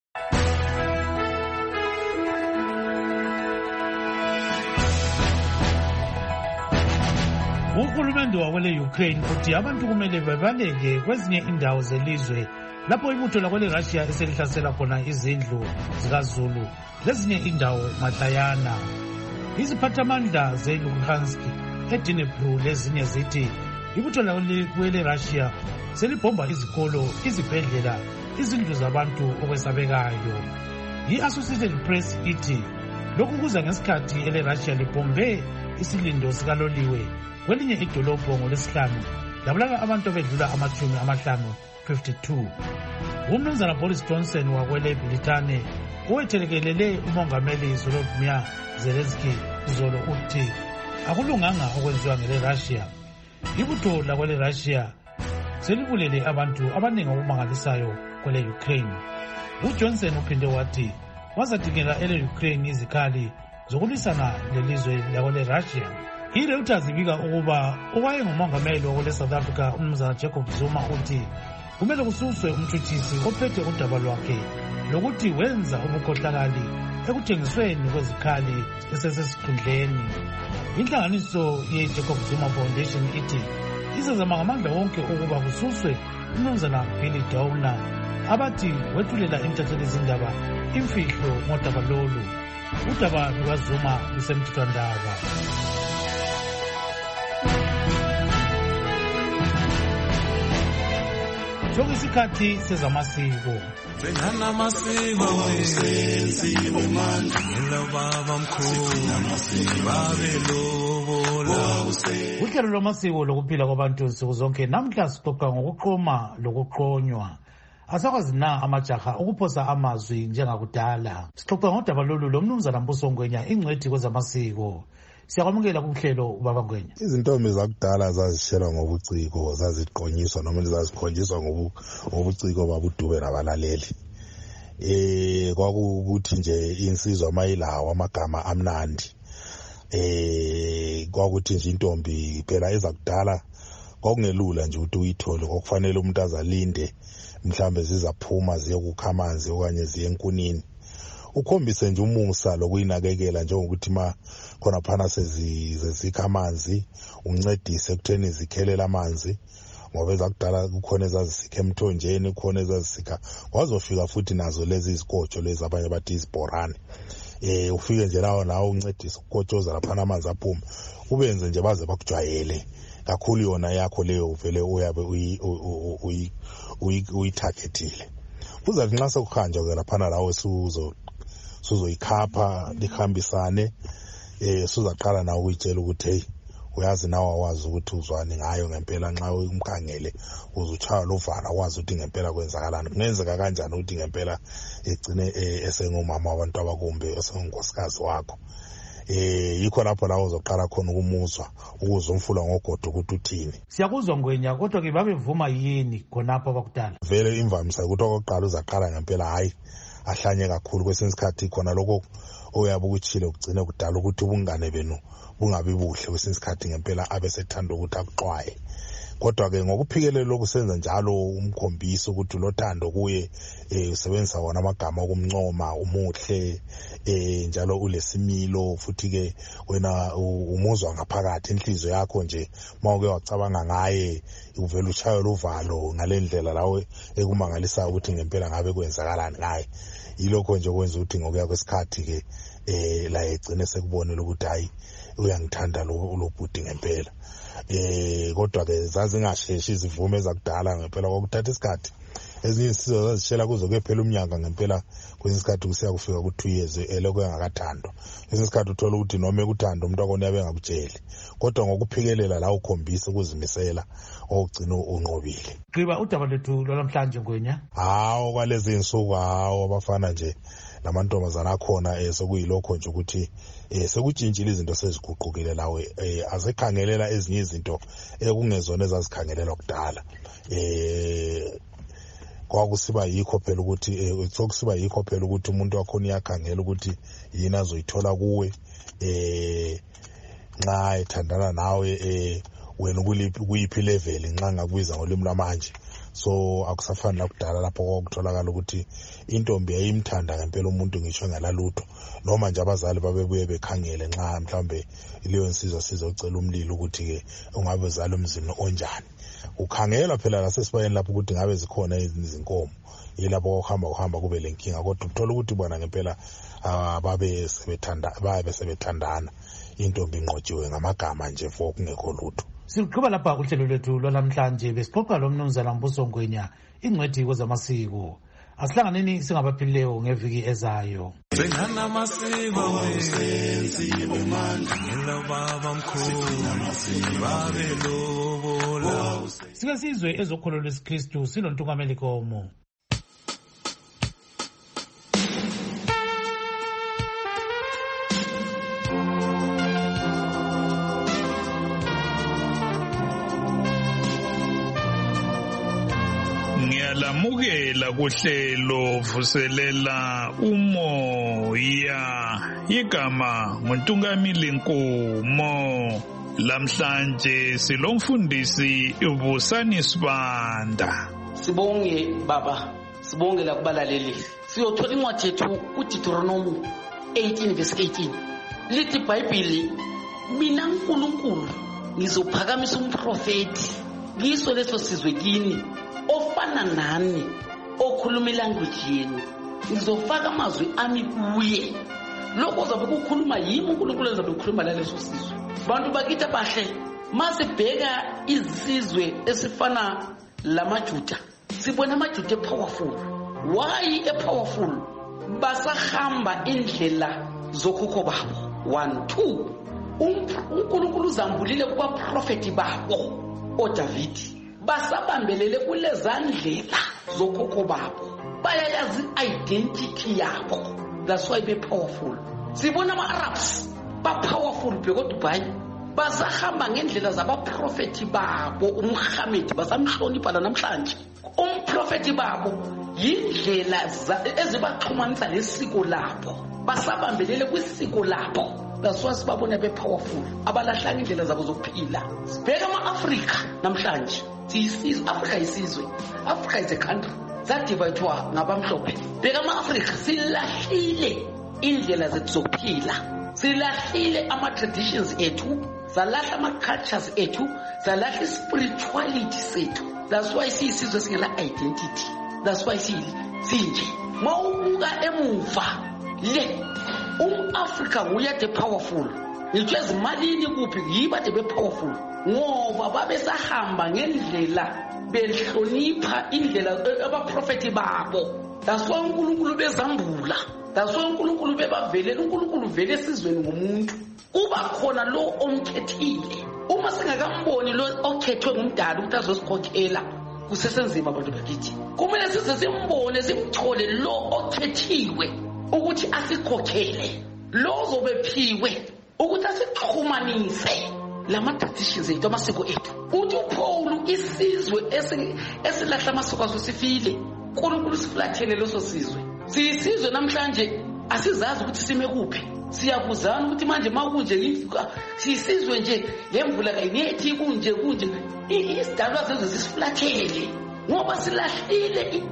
S4: Uhulumende wakwele Ukraine uthi abantu kumele bebaleke kwezinye indawo zelizwe lapho ibutho lakwele Russia eselihlasela khona izindlu zikaZulu lezinye indawo mahlayana. Iziphathamandla zeLuhansk, eDnipro lezinye zithi ibutho lakwele Russia selibhomba izikolo, izibhedlela, izindlu zabantu okwesabekayo. I-Associated Press ithi lokhu kuza ngesikhathi ele-Russia libhombe isilindo sikaloliwe kwelinye idolobho ngolwesihlanu labulala abantu abedlula 52. Umnumzana Boris Johnson wakwele Britane owethelekelele umongameli Volodymyr Zelensky izolo uthi akulunganga okwenziwa ngele-Russia. Ibutho lakwele Russia selibulele abantu abaningi okumangalisayo kwele Ukraine. UJohnson uphinde wathi wazadingela ele-Ukraine izikhali zokulwisana lelizwe lakwele Russia. I-Reuters ibika ukuba owayengumongameli wakwele South Africa umnumzana Jacob Zuma uthi kumele kususwe umtshutshisi ophethe udaba lwakhe lokuthi wenza ubukhohlakali ekuthengisweni kwezikhali esesesikhundleni. Inhlanganiso ye-Jacob Zuma Foundation ithi izazama ngamandla wonke ukuba kususwe umnumzana Billy Downer abathi wethulela intatheli zindaba imfihlo ngodaba lolu. Udaba lukaZuma lusemthethwandaba. Sokuyisikhathi sezamasiko.
S23: Sengana masiko senziwe manje ngelo baba mkhulu babe lobola
S4: uhlelo lwamasiko lokuphila kwabantu nsuku zonke namhla sixoxa ngokuqoma lokuqonywa. Asakwazi na amajaha ukuphosa amazwi njengakudala. Sixoxa ngodaba lolu lomnumzana Mbuso Ngwenya, ingcwethi kwezamasiko. Siyakwamukela kuhlelo ubaba Ngwenya.
S6: Izintombi zakudala zazishela ngobuciko, zaziqonyiswa noma zazikhonjiswa ngobuciko babudube nabalaleli. Kwakukuthi nje insizwa mayilawo amagama amnandi. Kwakuthi nje intombi phela ezakudala kwakungelula nje ukuthi uyithole, kwakufanele umuntu azalinde mhlambe zizaphuma ziyokukha amanzi okanye ziye enkunini. Ukhombise nje umusa lokuyinakekela njengokuthi ma khona phana sezikha amanzi uncedise ekutheni zikhelela amanzi, ngoba ezakudala kukhona ezazisikha emthonjeni, kukhona ezazisikha wazofika futhi nazo lezi izikotsho lezi abanye bathi izibhorane. Ufike nje lawo uncedise ukukotshoza laphana amanzi aphume, ubenze nje baze bakujwayele kakhulu yona yakho leyo uvele uyabe uyitargetile. Kuzathi nxa sekuhanjwa ke laphana lawo suzoyikhapha lihambisane, suzaqala nawe ukuyitshela ukuthi hey uyazi nawe awazi ukuthi uzwani ngayo ngempela. Nxa umkhangele uzutshaya lovalo wazi ukuthi ngempela kwenzakalani, kungenzeka kanjani ukuthi ngempela egcine esengumama wabantu abakumbe esengunkosikazi wakho. Yikho lapho lawo uzoqala khona ukumuzwa, ukuzwa umfula ngogodo ukuthi uthini.
S4: Siyakuzwa Ngwenya, kodwa ke babevuma yini khonapho abakudala?
S6: Vele imvamisa ukuthi okokuqala uzaqala ngempela hayi ahlanye kakhulu. Kwesinye isikhathi khona lokho oyabe ukutshile kugcine kudala ukuthi ubungane benu bungabi buhle. Kwesinye isikhathi ngempela abesethanda ukuthi akuxwaye, kodwa ke ngokuphikelela lokusenza njalo umkhombisa ukuthi lothando kuye, usebenzisa wona amagama okumncoma, umuhle, njalo ulesimilo, futhi ke wena umuzwa ngaphakathi inhliziyo yakho nje mawuke wacabanga ngaye uvela ushaywe luvalo ngalendlela lawe ekumangalisayo ukuthi ngempela ngabe kwenzakalani ngaye. Yilokho nje kwenza ukuthi ngokuya kwesikhathi ke la egcine sekubonela ukuthi hayi uyangithanda lo bhuti ngempela. Kodwa ke zazingasheshi izivume ezakudala ngempela kwakuthatha isikhathi. Ezinye insizwa zazishela kuzo kuphela umnyaka ngempela, kwesinye isikhathi kusiya kufika ku 2 years elokho engakathandwa. Kwesinye isikhathi uthola ukuthi noma ekuthanda umuntu akona yabe ngakutsheli, kodwa ngokuphikelela la ukhombisa ukuzimisela ogcina unqobile.
S4: Qiba udaba lethu lwamhlanje Ngwenya.
S6: Hawo kwalezi insuku hawo abafana nje lamantombazana akhona sekuyilokho nje ukuthi sekutshintshile izinto seziguqukile lawe, azikhangelela ezinye izinto ekungezona ezazikhangelela kudala. Kwakusiba yikho phela ukuthi sokusiba yikho phela ukuthi umuntu wakhona uyakhangela ukuthi yini azoyithola kuwe nxa ethandana nawe, wena kuyiphi level nxa ngakubiza ngolimi lwamanje. So akusafani lakudala lapho kwakutholakala ukuthi intombi yayimthanda ngempela umuntu ngisho ngalalutho, noma nje abazali babebuye bekhangele nxa mhlambe leyo insizwa sizocela umlilo ukuthi ke ungabe uzala umzini onjani. Ukhangela phela lasesibayeni lapho ukuthi ngabe zikhona izinkomo, yilapho uhamba kube lenkinga, kodwa uthola ukuthi bona ngempela babe sebethandana, intombi inqotshiwe ngamagama nje for kungekho lutho.
S4: Siqhuba lapha kuhlelo lwethu lwanamhlanje besixoxa lomnumzana Mbuso Ngwenya, ingcwethi kwezamasiko. Asihlanganeni singabaphilileyo ngeviki ezayo.
S11: Sengana amasiko wesenziwe manje ngelo baba mkhulu babe lobola.
S4: Sike sizwe ezokholo lwesikristu silontungameli komo.
S8: Ngiyalamukela kuhlelo vuselela umoya, igama nguNtungameli Nkomo. Lamhlanje silomfundisi uBusani Sibanda.
S9: Sibonge baba, sibonge lakubalaleli. Siyothola incwadi yethu kuDeuteronomy 18:18. Lithi iBhayibheli, mina uNkulunkulu ngizophakamisa umprofeti kiso leso sizwe kini ofana nani, okhuluma ilanguage yenu. Ngizofaka amazwi ami kuye. Lokho uzabe kukhuluma yimi uNkulunkulu uzabe ukhuluma laleso sizwe. Bantu bakithi abahle, masibheka izizwe esifana lamaJuda, sibona amaJuda epowerful. Why epowerful? Basahamba indlela zokhokho babo. 1 2 uNkulunkulu uzambulile kubaprofeti babo oDavidi basabambelele kulezandlela zokhokho babo bayayazi identity yabo. That's why be powerful. Sibona ama-Arabs ba-powerful bekoDubai basahamba ngendlela zabaprofeti babo. uMuhammad basamhlonipha la namhlanje. Umprofeti babo yindlela ezibaxhumanisa lesiko labo, basabambelele kwisiko labo. That's why sibabona be-powerful, abalahlanga indlela zabo zokuphila. Sibheka ama-Afrika namhlanje, siyisizwe. Afrika yisizwe. Africa is a country zadivayithwa ngabamhlophe. Bheka ama-Afrika, silahlile indlela zethu zokuphila, silahlile ama-traditions ethu, salahla ama-cultures ethu, salahla i-spirituality sethu. That's why siyisizwe singela identity. That's why sinje mawubuka emuva le Africa uyade powerful. Ngitsho ezimalini kuphi yiba de be powerful ngoba babesahamba ngendlela behlonipha indlela abaprofeti babo. That's why uNkulunkulu bezambula. That's why uNkulunkulu bebavelela. uNkulunkulu vele esizweni ngomuntu kuba khona lo omkhethile. Uma singakamboni lo okhethwe ngumdala ukuthi azosikhokhela kusesenzima abantu bakithi, kumele size simbone simthole lo okhethiwe ukuthi asikhokhele, lo zobephiwe ukuthi asixhumanise lama-traditions ethu, amasiko ethu. Uthi uPaul isizwe esilahla amasiko aso sifile, uNkulunkulu sifulathele leso sizwe. Siyisizwe namhlanje asizazi ukuthi sime kuphi. Siyabuzana ukuthi manje makunje siyisizwe nje lemvula kayinethi kunje isidalwa sezwe sisifulathele ngoba silahlile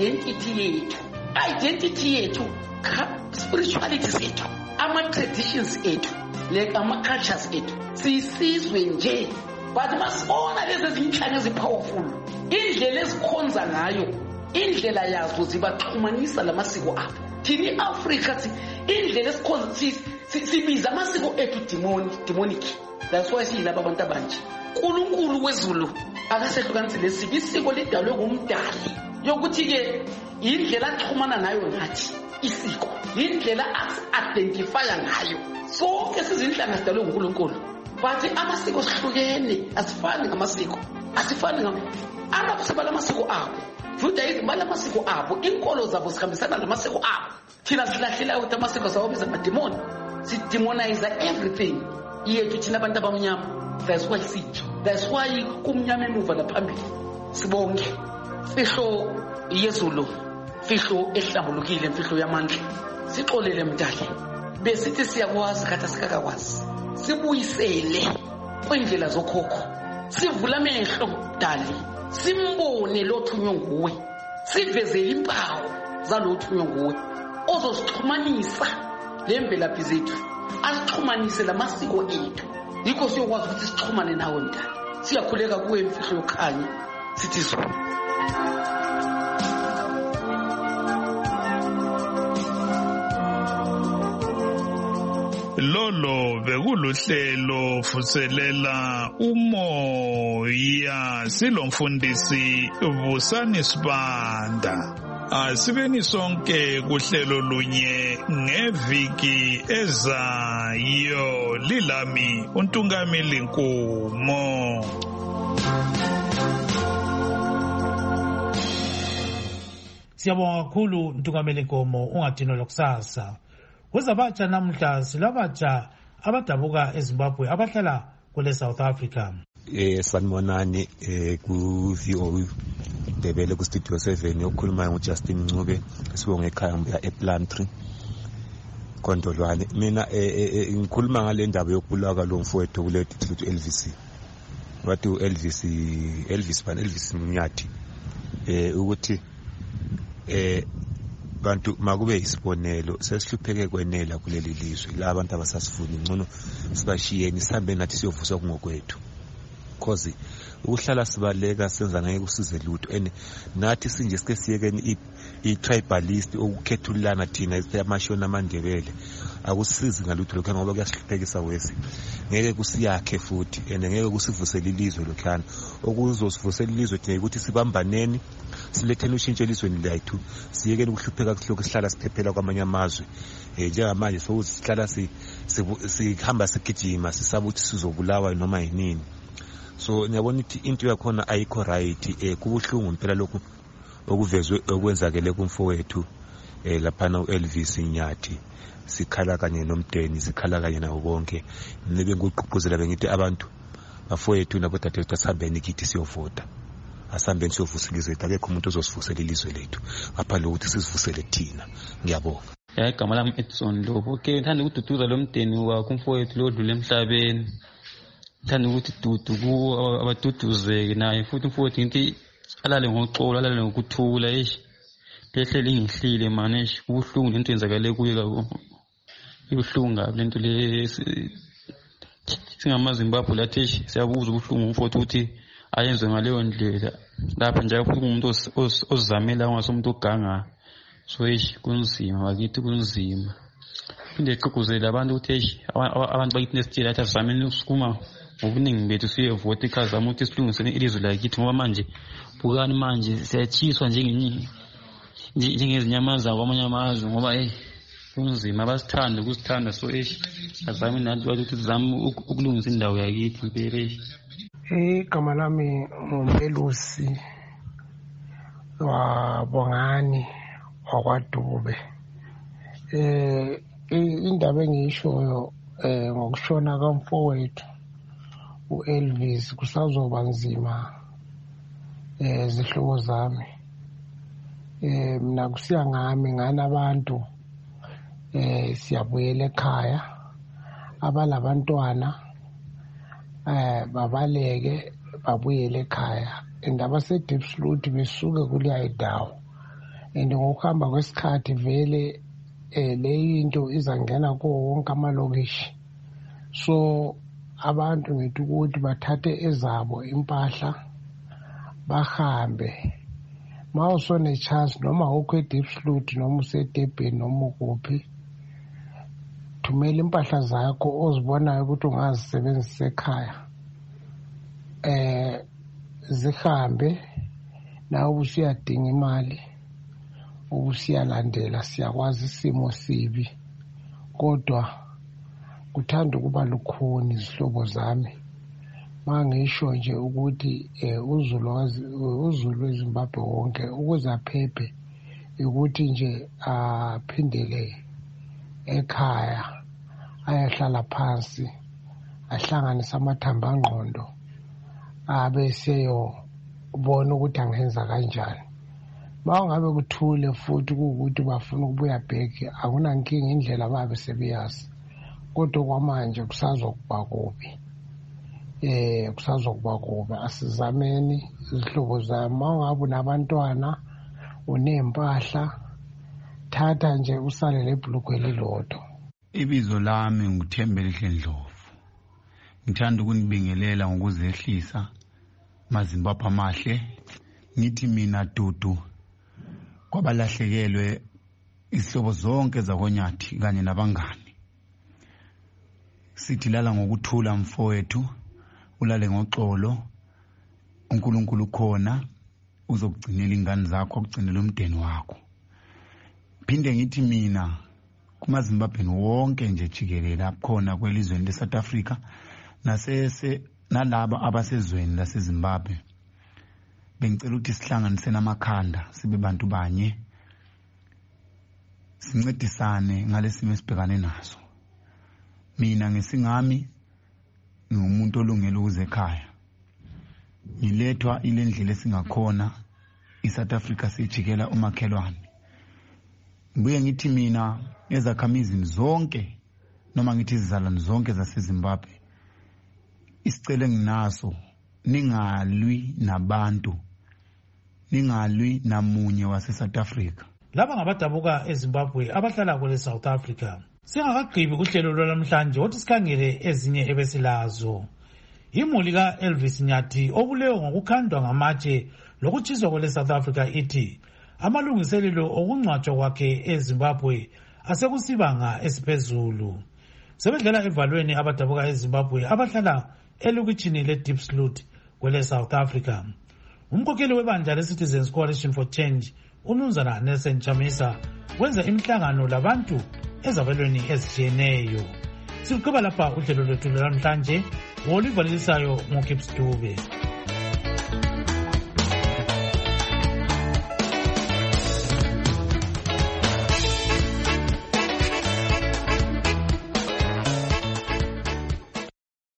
S9: identity yethu, spirituality sethu, ama-traditions ethu, like ama-cultures ethu. Siyisizwe nje, but masibona lezi zinhlanga ezi-powerful, indlela ezikhonza ngayo, indlela yazo zibaxhumanisa lamasiko abo. Thini Africa indlela esikhonza sibiza amasiko ethu demonic. That's why siyilaba abantu abanje. uNkulunkulu wezulu akasehlukanisi lesiko. Isiko lidalwe ngumdali yokuthi ke indlela axhumana nayo nathi, isiko indlela as-identifya ngayo. Sonke sizinhlanga zidalwe nguNkulunkulu, but amasiko sihlukene, asifani ngamasiko, asifani Arabs balamasiko abo, Judaism balamasiko abo, inkolo zabo zihambisana namasiko abo. Thina silahlile ukuthi amasiko sawo biza amademoni, sidemonize everything yethu thina abantu abamnyama. That's why that's why kumnyama emuva laphambili sibonke fihlo yezulu, fihlo ehlambulukile, mfihlo yamandla. Sixolele mdali, besithi siyakwazi khatha sikakwazi, sibuyisele kwindlela zokhokho, sivula amehlo mdali, simbone lo thunywe nguwe, sivezele impawu zalo thunywe nguwe ozosixhumanisa lemvelaphi zethu, asixhumanise lamasiko ethu. Yikho siyokwazi ukuthi sixhumane nawe mdali. Siyakhuleka kuwe mfihlo yokhanya, sithi zwo.
S8: Lolo bekuluhlelo fuselela umoya silomfundisi Busani Sibanda. Asibeni sonke kuhlelo lunye ngeviki ezayo. Lilami uNtungameli Nkumo.
S4: Siyabonga kakhulu Ntungameli Nkomo, ungadinwa lokusasa. Kuzabatsha namhla silabatsha abadabuka eZimbabwe abahlala kule South Africa.
S10: Sanibonani ku VOU Debele ku Studio 7 yokukhuluma nguJustin Ncube, sibonge ekhaya mbuya ePlantry Kondolwane. Mina ngikhuluma ngale ndaba yokubulawa lo mfowethu kule district LVC. Wathi Elvis Mnyathi ukuthi bantu makube isibonelo, sesihlupheke kwenela kuleli lizwe la abantu abasasifuni ngcono sibashiyeni sihambe nathi siyovusa kungokwethu, cause ukuhlala sibaleka senza ngeke kusize lutho. And nathi sinje sike siyekeni i-tribalist ukukhethulana thina amashona amandebele akusizi ngalutho lokho ngoba kuyasihluphekisa wesi. ngeke kusiyakhe futhi ngeke kusivusele ilizwe lokhana okuzosivusela ilizwe kudinga ukuthi sibambaneni silethele ushintsho elizweni lethu siyekele ukuhlupheka kuhloko sihlala siphephela kwamanye amazwe njengamanje sokuthi sihlala sihamba sigijima sisaba ukuthi sizobulawa noma yinini. So ngiyabona ukuthi into yakhona ayikho right kubuhlungu impela lokhu okuvezwe okwenzakele kumfowethu laphana uElvis Nyathi. Sikhala kanye nomdeni sikhala kanye nawo bonke nibe ngikuqhuquzela bengithi abantu bafowethu nabodadewethu asihambeni kithi siyovota asihambeni siyovusela ilizwe lethu akekho umuntu ozosivusela ilizwe lethu ngaphandle kokuthi sizivusele thina. Ngiyabonga.
S13: Igama lami Edson Ndlovu. Ngithanda ukududuza lo mdeni wakho umfowethu lo odlule emhlabeni. Ngithanda ukuthi dudu ku abaduduzeke naye futhi umfowethu ngithi alale ngoxolo alale ngokuthula lehle lingihlile manje kubuhlungu lento yenzakale kuye ibuhlungu ngabe lento le singamaZimbabwe lathi siyabuza ubuhlungu umfowethu ukuthi ayenze ngaleyo ndlela lapha nje futhi umuntu ozizamela ungasomuntu oganga so kunzima bakithi kunzima. Phinde iqhuquzela abantu ukuthi abantu bakithi nesitila athi azameni ukusukuma ngobuningi bethu siyevota ikhazama ukuthi silungisene ilizwe lakithi ngoba manje bukani manje siyachiswa njengezinyamazana kwamanye amazwe ngoba kunzima basithanda ukusithanda so azame nathi ukuthi sizame ukulungisa indawo yakithi impela.
S14: Igama lami nguMelusi waBongani wakwaDube. Indaba engiyishoyo ngokushona kamfowethu uElvis kusazoba nzima zihlobo zami. Mina kusiya ngani abantu siyabuyela ekhaya abalabantwana babaleke babuyele ekhaya and abase-Diepsloot besuke kuleya indawo and ngokuhamba kwesikhathi vele le into izangena kuwo wonke amalokishi so abantu ngithi ukuthi bathathe ezabo impahla bahambe mawusone chance noma ukho eDiepsloot noma useDurban noma ukuphi thumela impahla zakho ozibonayo ukuthi ungazisebenzisa ekhaya zihambe nawe usiyadinga imali ubusiyalandela siyakwazi isimo sibi kodwa kuthanda ukuba lukhuni izihlobo zami mangisho nje ukuthi uZulu weZimbabwe wonke ukuze aphephe ukuthi nje aphindele ekhaya ayahlala phansi ahlanganise amathambo angqondo abe seyobona ukuthi angenza kanjani. Mangabe kuthule futhi ukuthi bafuna ukubuya back akunankinga indlela babe sebeyazi kodwa kwamanje kusazokuba kubi asizameni izihlobo zami mangabe unabantwana unempahla thatha nje usale lebhlugwe elilodwa.
S15: Ibizo lami nguThembelihle Ndlovu. Ngithanda ukunibingelela ngokuzehlisa maZimbabwe amahle. Ngithi mina dudu kwabalahlekelwe izihlobo zonke zakoNyathi kanye nabangani. Sithi lala ngokuthula mfowethu ulale ngoxolo uNkulunkulu khona uzokugcinela ingane zakho ukugcinela umndeni wakho. Phinde ngithi mina kumaZimbabwe wonke nje jikelele akhona kwelizweni leSouth Africa nalaba abasezweni laseZimbabwe bengicela ukuthi sihlanganise namakhanda sibe bantu banye sincedisane ngalesimo esibhekane naso. Mina ngesingami ngumuntu olungele ukuze ekhaya ngilethwa ile ndlela esingakhona iSouth Africa sijikela umakhelwane. Ngibuye ngithi mina ezakhamizini zonke noma ngithi izizalwane zonke zaseZimbabwe isicelo enginaso ningalwi nabantu ningalwi namunye waseSouth Africa.
S4: Laba ngabadabuka eZimbabwe abahlala kule South Africa. Singakagqibi kuhlelo lwamhlanje wothi sikhangele ezinye ebesilazo. Imuli kaElvis Nyathi obulewe ngokukhandwa ngamatshe lokutshiswa kwele South Africa ithi amalungiselelo okungcwatshwa kwakhe eZimbabwe asekusibanga esiphezulu. sebedlala evalweni abadabuka eZimbabwe abahlala elokitshini leDiepsloot kwele South Africa. Umkhokheli webandla leCitizens Coalition for Change uMnumzana Nelson Chamisa wenza imihlangano labantu ezabalweni ezitshiyeneyo. Siqhubeka lapha uhlelo lwethu namhlanje olivalelisayo ngoKipsdube.